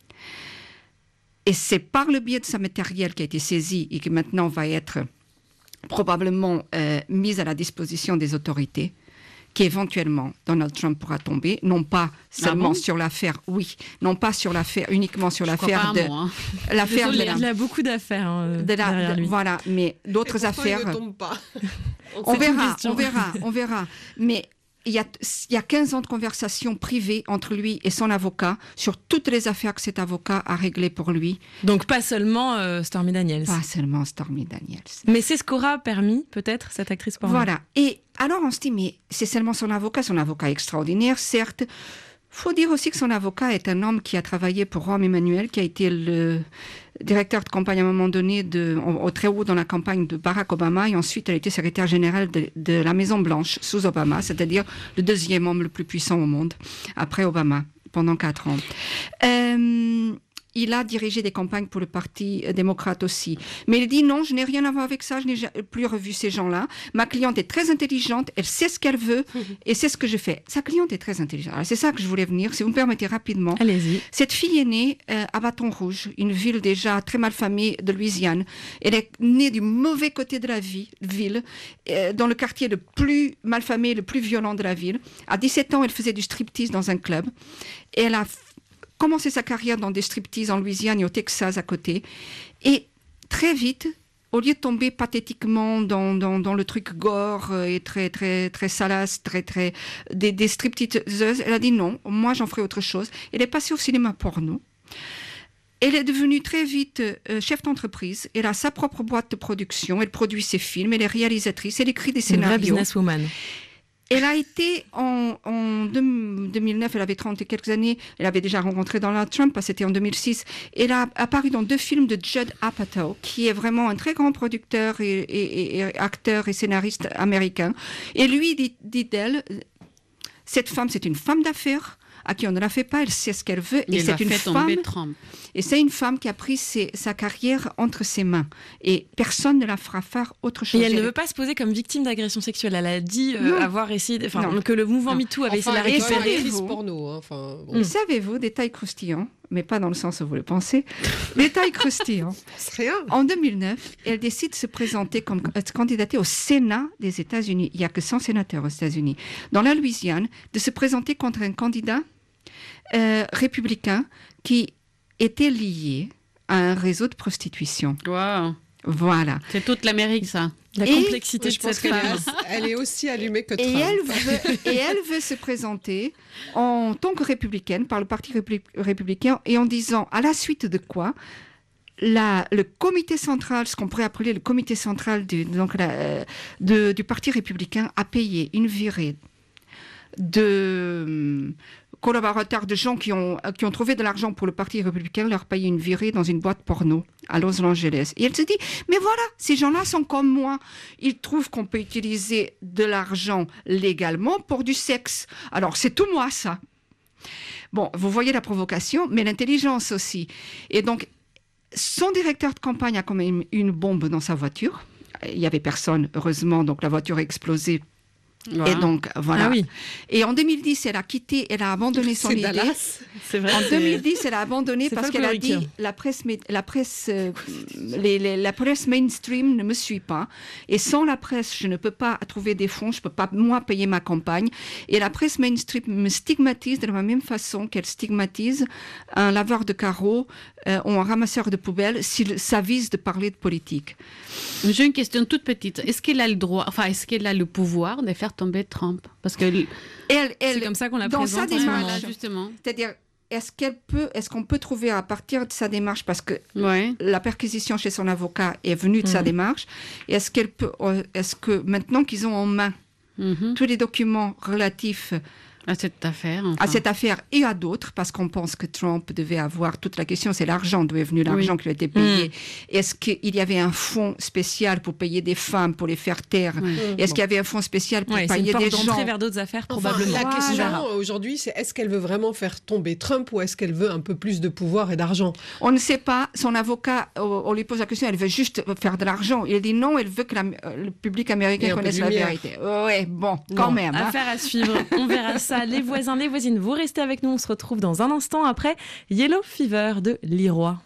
Et c'est par le biais de ce matériel qui a été saisi et qui maintenant va être probablement euh, mise à la disposition des autorités, qu'éventuellement Donald Trump pourra tomber, non pas seulement ah bon sur l'affaire, oui, non pas sur l'affaire, uniquement sur Je l'affaire de, moi, hein. l'affaire Désolé, de la, il a beaucoup d'affaires hein, de la, derrière de, lui. Voilà, mais d'autres et affaires. Il ne tombe pas. on verra, on verra, on verra. Mais il y a, il y a quinze ans de conversation privée entre lui et son avocat sur toutes les affaires que cet avocat a réglées pour lui. Donc pas seulement euh, Stormy Daniels. Pas seulement Stormy Daniels. Mais c'est ce qu'aura permis peut-être cette actrice porno. Voilà. Et alors on se dit, mais c'est seulement son avocat, son avocat extraordinaire, certes. Faut dire aussi que son avocat est un homme qui a travaillé pour Rahm Emanuel, qui a été le directeur de campagne à un moment donné, de, au, au très haut dans la campagne de Barack Obama, et ensuite elle a été secrétaire générale de, de la Maison Blanche sous Obama, c'est-à-dire le deuxième homme le plus puissant au monde, après Obama, pendant quatre ans. Euh, Il a dirigé des campagnes pour le Parti démocrate aussi. Mais il dit non, je n'ai rien à voir avec ça, je n'ai plus revu ces gens-là. Ma cliente est très intelligente, elle sait ce qu'elle veut et c'est ce que je fais. Sa cliente est très intelligente. Alors, c'est ça que je voulais venir, si vous me permettez rapidement. Allez-y. Cette fille est née euh, à Baton Rouge, une ville déjà très malfamée de Louisiane. Elle est née du mauvais côté de la vie, ville, euh, dans le quartier le plus malfamé, le plus violent de la ville. À dix-sept ans, elle faisait du striptease dans un club. Et elle a commencé sa carrière dans des striptease en Louisiane et au Texas à côté. Et très vite, au lieu de tomber pathétiquement dans, dans, dans le truc gore et très, très, très salace, très, très, des, des stripteaseuses, elle a dit non, moi j'en ferai autre chose. Elle est passée au cinéma porno. Elle est devenue très vite euh, chef d'entreprise. Elle a sa propre boîte de production. Elle produit ses films. Elle est réalisatrice. Elle écrit des scénarios. Une vraie businesswoman. Elle a été en, en deux mille neuf, elle avait trente et quelques années, elle avait déjà rencontré Donald Trump, parce que c'était en deux mille six. Elle a apparu dans deux films de Judd Apatow, qui est vraiment un très grand producteur et, et, et acteur et scénariste américain. Et lui dit, dit d'elle, cette femme, c'est une femme d'affaires à qui on ne la fait pas, elle sait ce qu'elle veut. Et, et c'est une femme. Trump. Et c'est une femme qui a pris ses, sa carrière entre ses mains. Et personne ne la fera faire autre chose. Et elle, elle ne veut pas se poser comme victime d'agression sexuelle. Elle a dit euh, avoir essayé, enfin, que le mouvement MeToo avait essayé de la récupérer. Actrice porno, hein, enfin, bon. Et savez-vous, détail croustillant, mais pas dans le sens où vous le pensez, détail croustillant. C'est rien. En deux mille neuf, elle décide de se présenter comme candidatée au Sénat des États-Unis. Il n'y a que cent sénateurs aux États-Unis. Dans la Louisiane, de se présenter contre un candidat euh, républicain qui était lié à un réseau de prostitution. Wow. Voilà. C'est toute l'Amérique, ça. La et complexité de cette femme. Elle est aussi allumée que Trump. Et elle veut, et elle veut se présenter en tant que républicaine par le Parti répub- républicain et en disant, à la suite de quoi, la, le comité central, ce qu'on pourrait appeler le comité central du, donc la, de, du Parti républicain, a payé une virée de collaborateurs, de gens qui ont, qui ont trouvé de l'argent pour le Parti républicain, leur payer une virée dans une boîte porno à Los Angeles. Et elle se dit, mais voilà, ces gens-là sont comme moi. Ils trouvent qu'on peut utiliser de l'argent légalement pour du sexe. Alors, c'est tout moi, ça. Bon, vous voyez la provocation, mais l'intelligence aussi. Et donc, son directeur de campagne a quand même une bombe dans sa voiture. Il n'y avait personne, heureusement, donc la voiture a explosé. Wow. Et donc, voilà. Ah oui. Et en deux mille dix, elle a quitté, elle a abandonné son c'est idée. Dallas. C'est vrai. En c'est... deux mille dix, elle a abandonné c'est parce qu'elle a dit la presse, la presse, euh, les, les, la presse mainstream ne me suit pas. Et sans la presse, je ne peux pas trouver des fonds, je ne peux pas, moi, payer ma campagne. Et la presse mainstream me stigmatise de la même façon qu'elle stigmatise un laveur de carreaux euh, ou un ramasseur de poubelles s'il s'avise de parler de politique. J'ai une question toute petite. Est-ce qu'elle a le droit, enfin, est-ce qu'elle a le pouvoir de faire tomber Trump? Parce que elle, elle, c'est comme ça qu'on la dans présente sa démarche, justement. C'est-à-dire, est-ce qu'elle peut, est-ce qu'on peut trouver à partir de sa démarche, parce que ouais. la perquisition chez son avocat est venue de mmh. sa démarche, est-ce qu'elle peut, est-ce que maintenant qu'ils ont en main mmh. tous les documents relatifs à cette affaire, enfin. à cette affaire et à d'autres, parce qu'on pense que Trump devait avoir, toute la question c'est l'argent, d'où est venu l'argent oui. qui a été payé. Mmh. Est-ce qu'il y avait un fonds spécial pour payer des femmes, pour les faire taire oui. Est-ce bon. qu'il y avait un fonds spécial pour oui, payer des gens? C'est une porte d'entrée vers d'autres affaires, enfin, probablement. La question voilà. aujourd'hui, c'est est-ce qu'elle veut vraiment faire tomber Trump ou est-ce qu'elle veut un peu plus de pouvoir et d'argent? On ne sait pas. Son avocat, on lui pose la question, elle veut juste faire de l'argent. Il dit non, elle veut que la, le public américain connaisse la vérité. Oui, bon, quand bon, même. Affaire hein. à suivre. On verra ça. Les voisins, les voisines, vous restez avec nous, on se retrouve dans un instant après Yellow Fever de Leroy.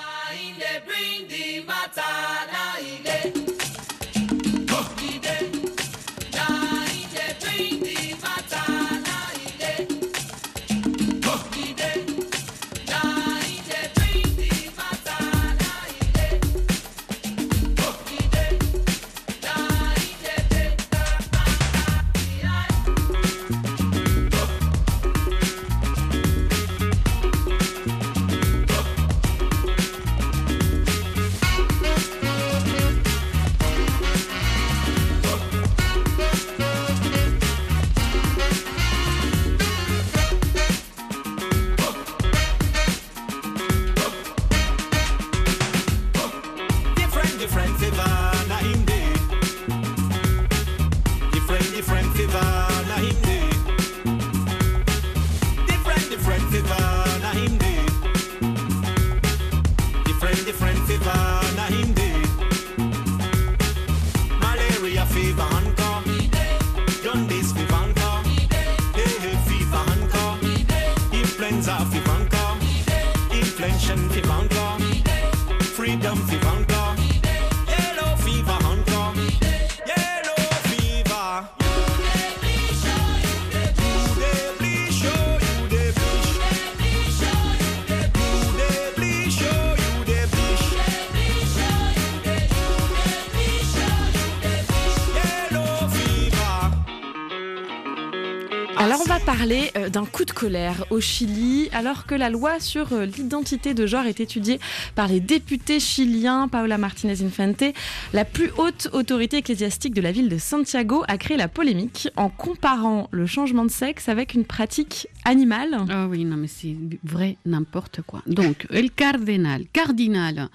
Alors on va parler euh, d'un coup de colère au Chili, alors que la loi sur euh, l'identité de genre est étudiée par les députés chiliens. Paola Martínez Infante, la plus haute autorité ecclésiastique de la ville de Santiago, a créé la polémique en comparant le changement de sexe avec une pratique animale. Ah oui, non mais c'est vrai n'importe quoi. Donc, el cardinal, cardinal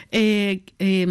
et, et,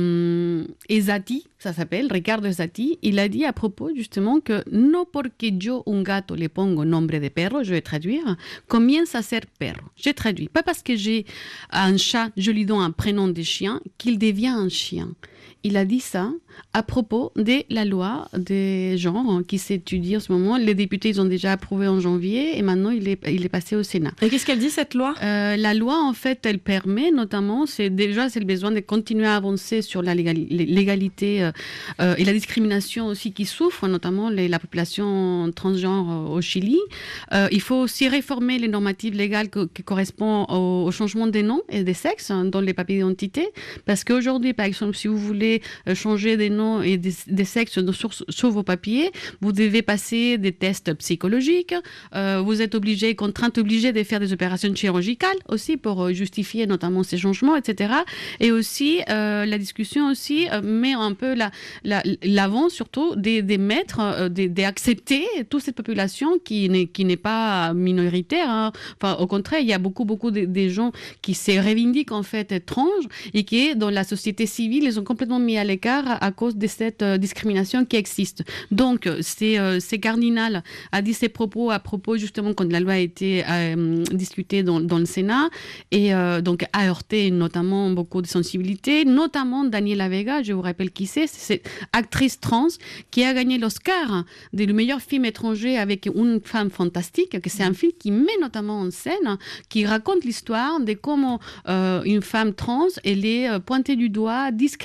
et Zati, ça s'appelle Ricardo Zati, il a dit à propos justement que no porque yo un gato le pongo nombre de perro, je vais traduire, comienza a ser perro. J'ai traduit. Pas parce que j'ai un chat, je lui donne un prénom de chien, qu'il devient un chien. Il a dit ça à propos de la loi des genres qui s'étudie en ce moment. Les députés ils ont déjà approuvé en janvier et maintenant il est, il est passé au Sénat. Et qu'est-ce qu'elle dit cette loi ? euh, La loi en fait elle permet notamment, c'est déjà c'est le besoin de continuer à avancer sur la légali- l'égalité euh, euh, et la discrimination aussi qui souffre, notamment les, la population transgenre euh, au Chili. Euh, il faut aussi réformer les normatives légales que, qui correspondent au, au changement des noms et des sexes hein, dans les papiers d'identité, parce qu'aujourd'hui par exemple si vous voulez changer des noms et des, des sexes sur, sur vos papiers, vous devez passer des tests psychologiques, euh, vous êtes obligé, contrainte obligée de faire des opérations chirurgicales aussi pour justifier notamment ces changements, et cetera. Et aussi, euh, la discussion aussi euh, met un peu la, la, l'avant surtout des, des maîtres, euh, d'accepter toute cette population qui n'est, qui n'est pas minoritaire. Hein. Enfin, au contraire, il y a beaucoup, beaucoup de, de gens qui se revendiquent en fait étranges et qui, dans la société civile, ils ont complètement mis à l'écart à cause de cette euh, discrimination qui existe. Donc, c'est, euh, c'est Cardinal a dit ses propos à propos justement quand la loi a été euh, discutée dans, dans le Sénat et euh, donc a heurté notamment beaucoup de sensibilités, notamment Daniela Vega, je vous rappelle qui c'est, c'est cette actrice trans qui a gagné l'Oscar de le meilleur film étranger avec Une femme fantastique, que c'est un film qui met notamment en scène, qui raconte l'histoire de comment euh, une femme trans elle est pointée du doigt, discriminée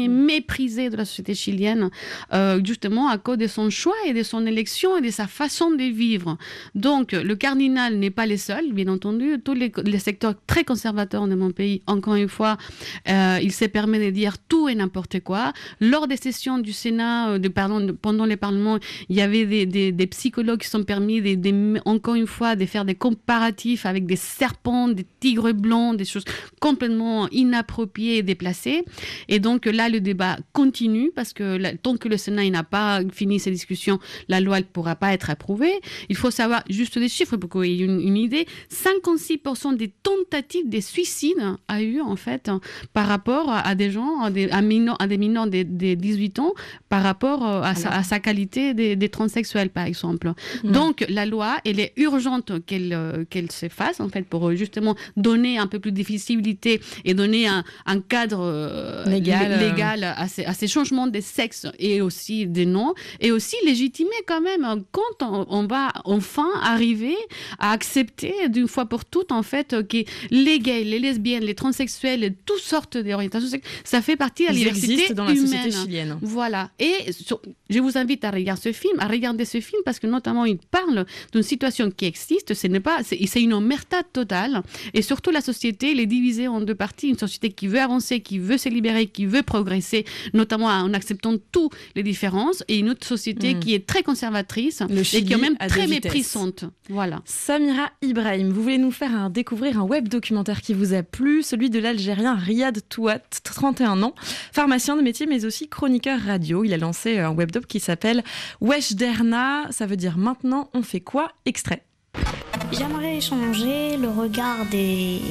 méprisé de la société chilienne, euh, justement à cause de son choix et de son élection et de sa façon de vivre. Donc, le cardinal n'est pas le seul, bien entendu. Tous les, les secteurs très conservateurs de mon pays, encore une fois, euh, il se permet de dire tout et n'importe quoi. Lors des sessions du Sénat, de, pardon, de, pendant les parlements, il y avait des, des, des psychologues qui sont permis, de, de, encore une fois, de faire des comparatifs avec des serpents, des tigres blancs, des choses complètement inappropriées et déplacées. Et donc là, le débat continue parce que là, tant que le Sénat n'a pas fini ses discussions, la loi ne pourra pas être approuvée. Il faut savoir juste des chiffres pour qu'il y ait une, une idée. cinquante-six pour cent des tentatives de suicide a eu, en fait, par rapport à des gens, à des, à mineurs, à des mineurs de, de dix-huit ans, par rapport à, sa, à sa qualité des, des transsexuels, par exemple. Mmh. Donc, la loi, elle est urgente qu'elle, qu'elle se fasse, en fait, pour justement donner un peu plus de visibilité et donner un, un cadre euh, légal, l- légal à, ces, à ces changements de sexe et aussi des noms, et aussi légitimer quand même quand on, on va enfin arriver à accepter d'une fois pour toutes, en fait, que les gays, les lesbiennes, les transsexuels, toutes sortes d'orientations sexuelles, ça fait partie de la Ils diversité existent dans la humaine. société chilienne. Voilà. Et sur, je vous invite à regarder ce film, à regarder ce film parce que notamment il parle d'une situation qui existe. Ce n'est pas, c'est, c'est une omerta totale. Et surtout la société, elle est divisée en deux parties. Une société qui veut avancer, qui veut se libérer, qui veut progresser, notamment en acceptant toutes les différences, et une autre société mmh. qui est très conservatrice Le Chili et qui est même très vitesses. méprisante. Voilà. Samira Ibrahim, vous voulez nous faire un, découvrir un web documentaire qui vous a plu, celui de l'Algérien Riyad Touat, trente et un ans, pharmacien de métier mais aussi chroniqueur radio. Il a lancé un web doc qui s'appelle Wesh Derna, ça veut dire maintenant on fait quoi? Extrait. J'aimerais changer le regard des,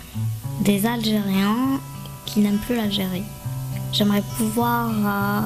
des Algériens qui n'aiment plus l'Algérie. J'aimerais pouvoir euh,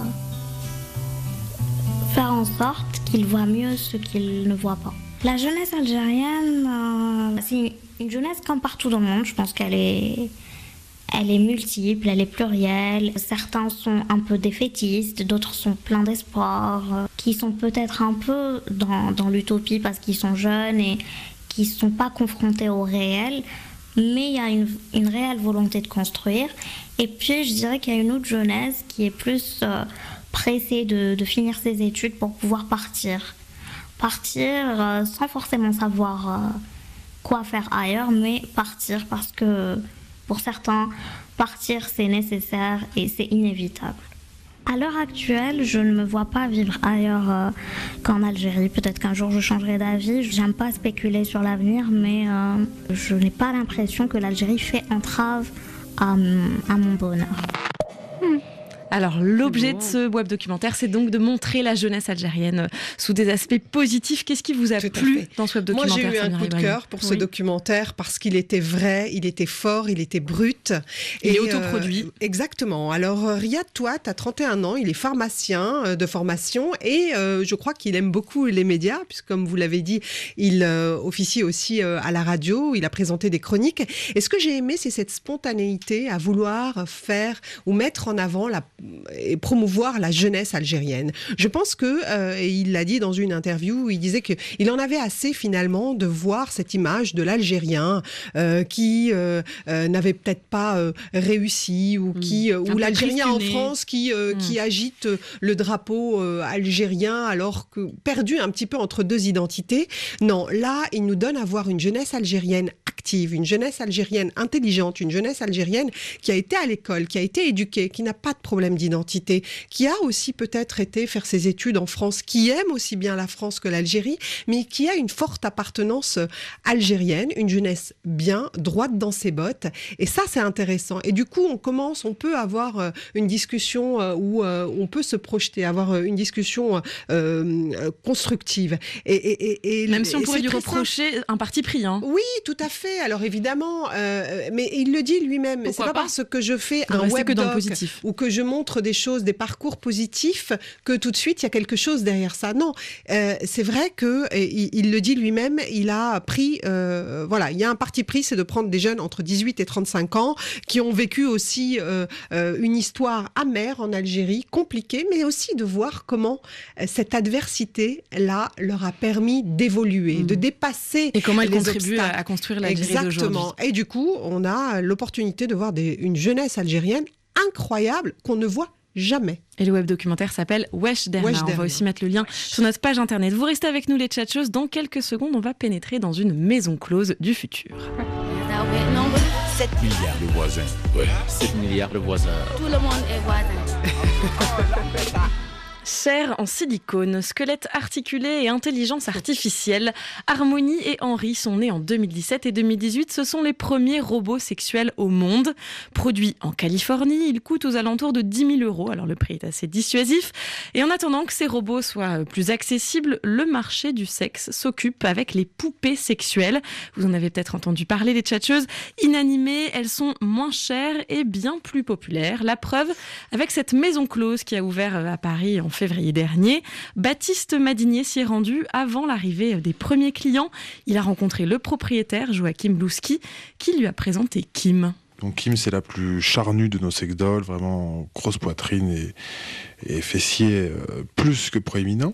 faire en sorte qu'ils voient mieux ce qu'ils ne voient pas. La jeunesse algérienne, euh, c'est une jeunesse comme partout dans le monde. Je pense qu'elle est, elle est multiple, elle est plurielle. Certains sont un peu défaitistes, d'autres sont pleins d'espoir, euh, qui sont peut-être un peu dans, dans l'utopie parce qu'ils sont jeunes et qui ne sont pas confrontés au réel. Mais il y a une, une réelle volonté de construire. Et puis, je dirais qu'il y a une autre jeunesse qui est plus euh, pressée de, de finir ses études pour pouvoir partir. Partir euh, sans forcément savoir euh, quoi faire ailleurs, mais partir parce que pour certains, partir c'est nécessaire et c'est inévitable. À l'heure actuelle, je ne me vois pas vivre ailleurs euh, qu'en Algérie. Peut-être qu'un jour je changerai d'avis. J'aime pas spéculer sur l'avenir, mais euh, je n'ai pas l'impression que l'Algérie fait entrave à, à mon bonheur. Hmm. Alors, l'objet de ce web documentaire, c'est donc de montrer la jeunesse algérienne sous des aspects positifs. Qu'est-ce qui vous a Tout plu dans ce web documentaire? Moi, j'ai eu un coup de cœur pour oui. ce documentaire parce qu'il était vrai, il était fort, il était brut. Il et est autoproduit. Euh, exactement. Alors, Riyad Touat a trente et un ans, il est pharmacien de formation et euh, je crois qu'il aime beaucoup les médias, puisque comme vous l'avez dit, il euh, officie aussi euh, à la radio, il a présenté des chroniques. Et ce que j'ai aimé, c'est cette spontanéité à vouloir faire ou mettre en avant la et promouvoir la jeunesse algérienne. Je pense que, euh, et il l'a dit dans une interview, il disait qu'il en avait assez finalement de voir cette image de l'Algérien euh, qui euh, euh, n'avait peut-être pas euh, réussi ou qui mmh. ou l'Algérien en France qui euh, mmh. qui agite le drapeau euh, algérien alors que perdu un petit peu entre deux identités. Non, là, il nous donne à voir une jeunesse algérienne active, une jeunesse algérienne intelligente, une jeunesse algérienne qui a été à l'école, qui a été éduquée, qui n'a pas de problème d'identité, qui a aussi peut-être été faire ses études en France, qui aime aussi bien la France que l'Algérie, mais qui a une forte appartenance algérienne, une jeunesse bien droite dans ses bottes. Et ça, c'est intéressant. Et du coup, on commence, on peut avoir une discussion où on peut se projeter, avoir une discussion euh, constructive. Et, et, et, Même si on pourrait lui reprocher simple. un parti pris. Hein. Oui, tout à fait. Alors évidemment, euh, mais il le dit lui-même. Pourquoi c'est pas, pas parce que je fais un web doc ou que je montre des choses, des parcours positifs, que tout de suite il y a quelque chose derrière ça. Non, euh, c'est vrai que il, il le dit lui-même. Il a pris, euh, voilà, il y a un parti pris, c'est de prendre des jeunes entre dix-huit et trente-cinq ans qui ont vécu aussi euh, euh, une histoire amère en Algérie, compliquée, mais aussi de voir comment euh, cette adversité là leur a permis d'évoluer, mmh. de dépasser et comment elle les contribue obstacles. à construire l'Algérie d'aujourd'hui. Exactement. Et du coup, on a l'opportunité de voir des, une jeunesse algérienne incroyable qu'on ne voit Jamais. Et le web documentaire s'appelle Wesh Derna. Wesh On Derna. va aussi mettre le lien Wesh. sur notre page internet. Vous restez avec nous les tchatcheuses. Dans quelques secondes, on va pénétrer dans une maison close du futur. sept milliards de voisins. Ouais, sept milliards de voisins. Tout le monde est voisin. Chair en silicone, squelette articulé et intelligence artificielle, Harmonie et Henri sont nés en deux mille dix-sept et deux mille dix-huit. Ce sont les premiers robots sexuels au monde. Produits en Californie, ils coûtent aux alentours de dix mille euros. Alors le prix est assez dissuasif. Et en attendant que ces robots soient plus accessibles, le marché du sexe s'occupe avec les poupées sexuelles. Vous en avez peut-être entendu parler, les tchatcheuses. Inanimées, elles sont moins chères et bien plus populaires. La preuve avec cette maison close qui a ouvert à Paris en février dernier. Baptiste Madinier s'y est rendu avant l'arrivée des premiers clients. Il a rencontré le propriétaire, Joachim Blouski, qui lui a présenté Kim. Donc Kim, c'est la plus charnue de nos sex dolls, vraiment grosse poitrine et, et fessiers euh, plus que proéminents.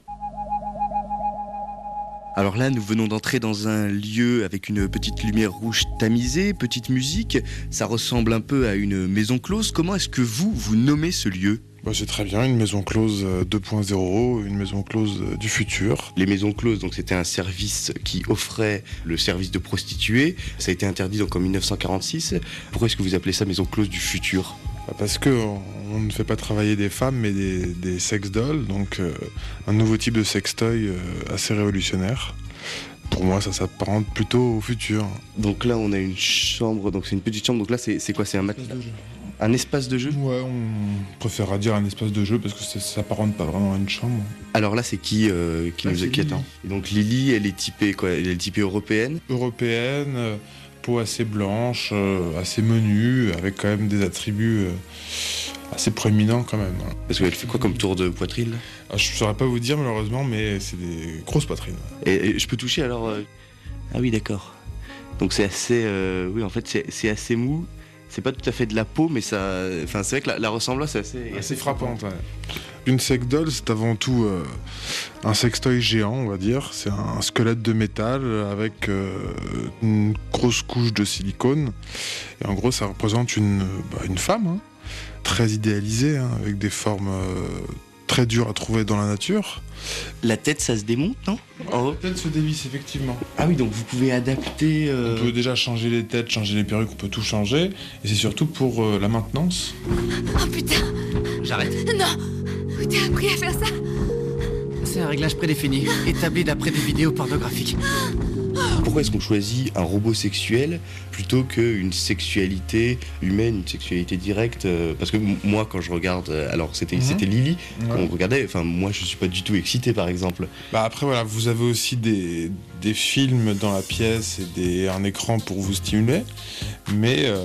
Alors là, nous venons d'entrer dans un lieu avec une petite lumière rouge tamisée, petite musique. Ça ressemble un peu à une maison close. Comment est-ce que vous, vous nommez ce lieu ? Bah, c'est très bien, une maison close deux point zéro, une maison close du futur. Les maisons closes, donc c'était un service qui offrait le service de prostituée. Ça a été interdit donc en dix-neuf cent quarante-six. Pourquoi est-ce que vous appelez ça maison close du futur ? Bah, parce que on ne fait pas travailler des femmes mais des, des sex dolls, donc euh, un nouveau type de sextoy euh, assez révolutionnaire. Pour moi, ça s'apparente plutôt au futur. Donc là, on a une chambre, donc c'est une petite chambre. Donc là, c'est, c'est quoi ? C'est un matelas ? Un espace de jeu ? Ouais, on préférera dire un espace de jeu parce que ça s'apparente pas vraiment à une chambre. Alors là, c'est qui euh, qui là, nous qui attend ? Et donc Lily, elle est typée quoi ? Elle est typée européenne ? Européenne, euh, peau assez blanche, euh, assez menue, avec quand même des attributs euh, assez proéminents quand même. Hein. Parce qu'elle fait quoi comme tour de poitrine ? ah, Je saurais pas vous dire malheureusement, mais c'est des grosses poitrines. Et, et je peux toucher alors euh... Ah oui, d'accord. Donc c'est assez, euh... oui, en fait, c'est, c'est assez mou. C'est pas tout à fait de la peau, mais ça. Enfin, c'est vrai que la, la ressemblance est assez, assez frappante. Ouais. Une sex doll, c'est avant tout euh, un sextoy géant, on va dire. C'est un squelette de métal avec euh, une grosse couche de silicone. Et en gros, ça représente une, bah, une femme, hein, très idéalisée, hein, avec des formes euh, très dures à trouver dans la nature. La tête, ça se démonte, non ? En haut. La tête se dévisse, effectivement. Ah oui, donc vous pouvez adapter... Euh... On peut déjà changer les têtes, changer les perruques, on peut tout changer. Et c'est surtout pour euh, la maintenance. Oh putain ! J'arrête. Non ! Où t'as appris à faire ça ? C'est un réglage prédéfini, établi d'après des vidéos pornographiques. Pourquoi est-ce qu'on choisit un robot sexuel plutôt qu'une sexualité humaine, une sexualité directe ? Parce que moi, quand je regarde, alors c'était, mmh. c'était Lily, ouais. Quand on regardait, enfin moi je suis pas du tout excité par exemple. Bah après voilà, vous avez aussi des, des films dans la pièce et des, un écran pour vous stimuler, mais euh,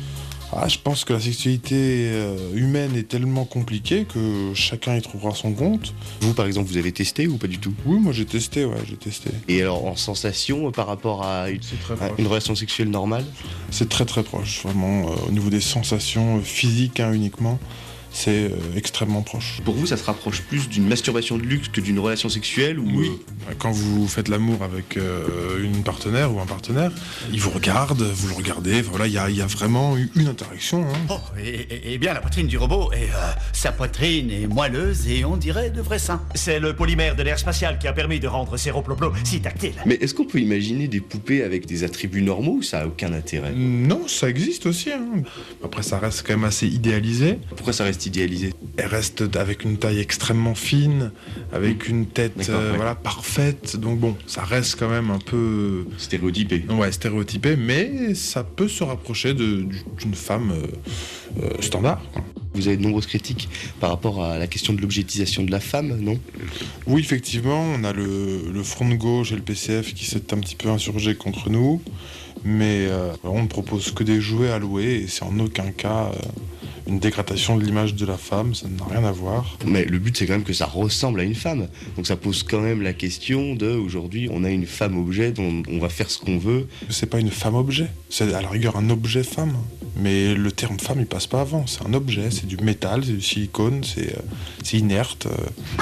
ah, je pense que la sexualité euh, humaine est tellement compliquée que chacun y trouvera son compte. Vous par exemple, vous avez testé ou pas du tout ? Oui, moi j'ai testé, ouais, j'ai testé. Et alors en sensation par rapport à une, à une relation sexuelle normale ? C'est très très proche, vraiment, euh, au niveau des sensations physiques hein, uniquement. C'est euh, extrêmement proche. Pour vous, ça se rapproche plus d'une masturbation de luxe que d'une relation sexuelle ou... Oui, quand vous faites l'amour avec euh, une partenaire ou un partenaire, il vous regarde, vous le regardez, voilà, il y a, y a vraiment une interaction. Hein. Oh, et, et, et bien la poitrine du robot, et, euh, sa poitrine est moelleuse et on dirait de vrais seins. C'est le polymère de l'air spatial qui a permis de rendre ces roploplos si tactiles. Mais est-ce qu'on peut imaginer des poupées avec des attributs normaux ou ça a aucun intérêt ? Non, ça existe aussi. Hein. Après, ça reste quand même assez idéalisé. Pourquoi ça reste idéalisé ? Elle reste avec une taille extrêmement fine, avec une tête euh, voilà, parfaite. Donc bon, ça reste quand même un peu... Stéréotypé. Ouais, stéréotypé, mais ça peut se rapprocher de, d'une femme euh, euh, standard. Vous avez de nombreuses critiques par rapport à la question de l'objectisation de la femme, non ? Oui, effectivement, on a le, le Front de gauche et le P C F qui s'est un petit peu insurgé contre nous, mais euh, on ne propose que des jouets à louer et c'est en aucun cas... Euh, une dégradation de l'image de la femme, ça n'a rien à voir. Mais le but c'est quand même que ça ressemble à une femme. Donc ça pose quand même la question de, aujourd'hui, on a une femme objet dont on va faire ce qu'on veut. C'est pas une femme objet, c'est à la rigueur un objet femme. Mais le terme femme il passe pas avant, c'est un objet, c'est du métal, c'est du silicone, c'est, euh, c'est inerte. Euh...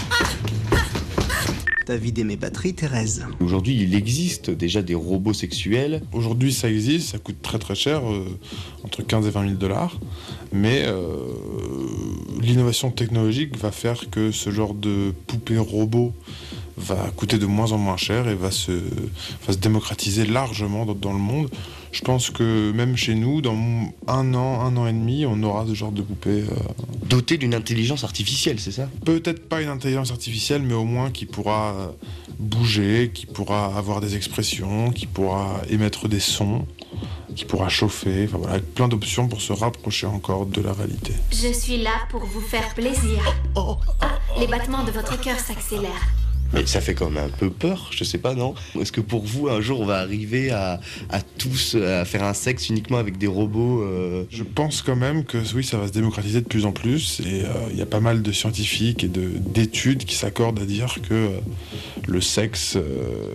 T'as vidé mes batteries, Thérèse. Aujourd'hui, il existe déjà des robots sexuels. Aujourd'hui, ça existe, ça coûte très très cher, euh, entre quinze et vingt mille dollars. Mais euh, l'innovation technologique va faire que ce genre de poupée robot va coûter de moins en moins cher et va se, va se démocratiser largement dans, dans le monde. Je pense que même chez nous, dans un an, un an et demi, on aura ce genre de poupée. Euh... Dotée d'une intelligence artificielle, c'est ça ? Peut-être pas une intelligence artificielle, mais au moins qui pourra bouger, qui pourra avoir des expressions, qui pourra émettre des sons, qui pourra chauffer, enfin voilà, avec plein d'options pour se rapprocher encore de la réalité. Je suis là pour vous faire plaisir. Ah, les battements de votre cœur s'accélèrent. Mais ça fait quand même un peu peur, je sais pas, non ? Est-ce que pour vous, un jour, on va arriver à, à tous à faire un sexe uniquement avec des robots euh... Je pense quand même que oui, ça va se démocratiser de plus en plus. Et il euh, y a pas mal de scientifiques et de, d'études qui s'accordent à dire que euh, le sexe euh,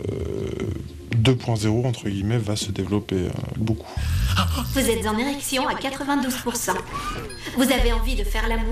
deux point zéro, entre guillemets, va se développer euh, beaucoup. Vous êtes en érection à quatre-vingt-douze pour cent. Vous avez envie de faire l'amour ?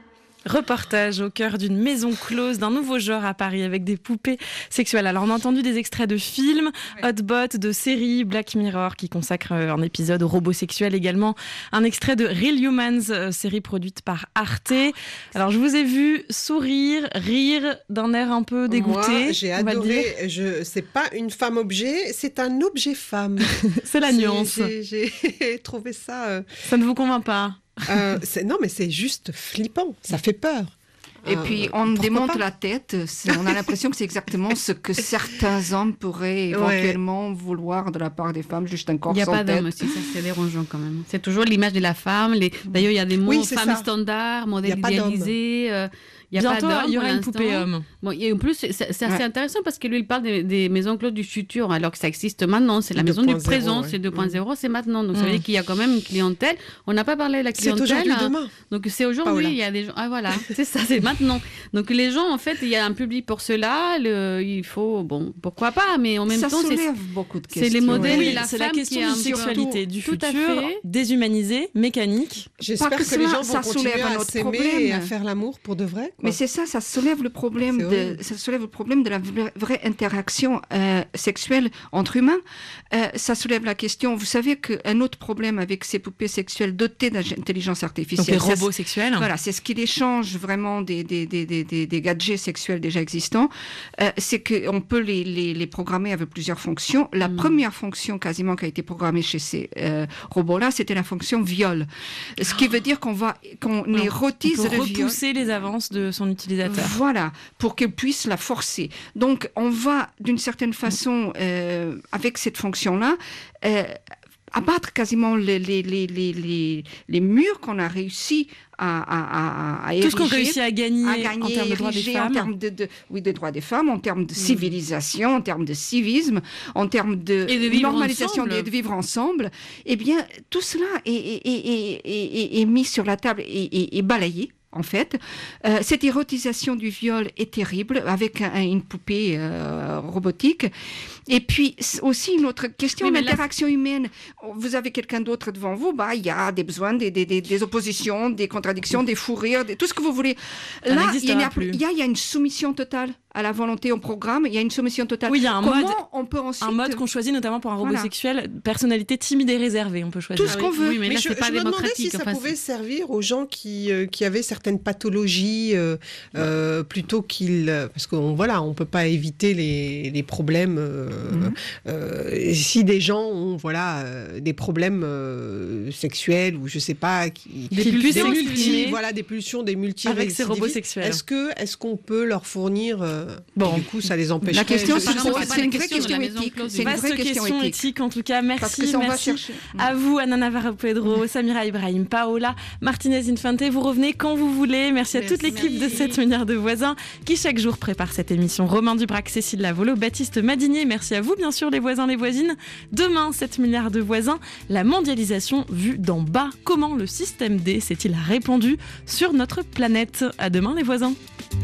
Reportage au cœur d'une maison close d'un nouveau genre à Paris avec des poupées sexuelles. Alors on a entendu des extraits de films, Hotbot, de séries, Black Mirror qui consacre un épisode aux robots sexuels, également un extrait de Real Humans, série produite par Arte. Alors je vous ai vu sourire, rire d'un air un peu dégoûté. Moi, j'ai adoré. Je, c'est pas une femme objet, c'est un objet femme. C'est la nuance. J'ai, j'ai trouvé ça. Euh... Ça ne vous convainc pas? Euh, c'est, non, mais c'est juste flippant, ça fait peur. Et euh, puis on démonte pas la tête, on a l'impression que c'est exactement ce que certains hommes pourraient éventuellement ouais. vouloir de la part des femmes, juste un corps sans tête. Il n'y a pas d'homme aussi, ça c'est dérangeant quand même. C'est toujours l'image de la femme, les... d'ailleurs il y a des mots oui, femmes standards, modèles idéalisés. Euh... Il y a Bientôt, pas il y aura une poupée homme. Bon, et en plus, c'est, c'est assez ouais. intéressant parce que lui, il parle des, des maisons closes du futur, alors que ça existe maintenant. C'est la maison du présent, ouais. c'est deux point zéro, mmh. c'est maintenant. Donc, mmh. ça veut dire qu'il y a quand même une clientèle. On n'a pas parlé de la clientèle. C'est aujourd'hui, demain. Donc, c'est aujourd'hui, Paola. Il y a des gens... Ah, voilà, c'est ça, c'est maintenant. Donc, les gens, en fait, il y a un public pour cela. Le... Il faut... Bon, pourquoi pas, mais en même ça temps, c'est... beaucoup de questions. C'est les modèles oui, et la c'est femme la question qui de sexualité du futur, déshumanisée, mécanique. J'espère que, que les gens vont continuer à s'aimer et à faire l'amour pour de vrai. Mais c'est ça, ça soulève le problème de, ça soulève le problème de la vraie interaction euh, sexuelle entre humains. Euh, ça soulève la question, vous savez qu'un autre problème avec ces poupées sexuelles dotées d'intelligence artificielle... Donc les robots sexuels. Voilà, c'est ce qui les change vraiment des, des, des, des, des, des gadgets sexuels déjà existants. Euh, c'est qu'on peut les, les, les programmer avec plusieurs fonctions. La mmh. première fonction quasiment qui a été programmée chez ces euh, robots-là, c'était la fonction viol. Ce qui veut dire qu'on va qu'on Alors, érotise on peut le viol. Repousser les avances de son utilisateur. Voilà, pour qu'elle puisse la forcer. Donc, on va, d'une certaine façon, euh, avec cette fonction-là, euh, abattre quasiment les, les, les, les, les murs qu'on a réussi à, à, à, à ériger. Tout ce qu'on réussit à gagner, à gagner en termes de droits des femmes. En termes de, de, oui, des droits des femmes, en termes de civilisation, mmh. en termes de civisme, en termes de, de normalisation de, de vivre ensemble. Eh bien, tout cela est, est, est, est, est mis sur la table et est, est balayé. En fait, euh, cette érotisation du viol est terrible avec un, une poupée euh, robotique. Et puis aussi une autre question, oui, l'interaction là... humaine. Vous avez quelqu'un d'autre devant vous, bah il y a des besoins, des, des, des, des oppositions, des contradictions, des fous rires, des, tout ce que vous voulez. Ça là, il y, a, plus. il y a il y a une soumission totale à la volonté au programme. Il y a une soumission totale. Oui, il y a un Comment mode. On peut ensuite... Un mode qu'on choisit notamment pour un robot voilà. sexuel, personnalité timide et réservée. On peut choisir tout ce qu'on veut. Oui, mais, mais là, je, c'est pas je me demandais si ça enfin, pouvait c'est... servir aux gens qui euh, qui avaient certaines pathologies euh, euh, plutôt qu'ils parce qu'on voilà on peut pas éviter les les problèmes. Euh, mm-hmm. euh, si des gens ont voilà euh, des problèmes euh, sexuels ou je sais pas qui, des pulsions, des multi, voilà des pulsions, des multi avec ces robots sexuels. Est-ce que est-ce qu'on peut leur fournir euh, bon du coup ça les empêche. La question, c'est, c'est une vraie question éthique. C'est une vraie question éthique. En tout cas, merci, merci à vous, Ana Navarro-Pedro, Samira Ibrahim, Paola Martinez-Infante. Vous revenez quand vous voulez. Merci, merci à toute l'équipe de sept milliards de voisins qui chaque jour prépare cette émission. Romain Dubrac, Cécile Lavolo, Baptiste Madinier. Merci à vous, bien sûr, les voisins, les voisines. Demain, sept milliards de voisins. La mondialisation vue d'en bas. Comment le système D s'est-il répandu sur notre planète? À demain, les voisins.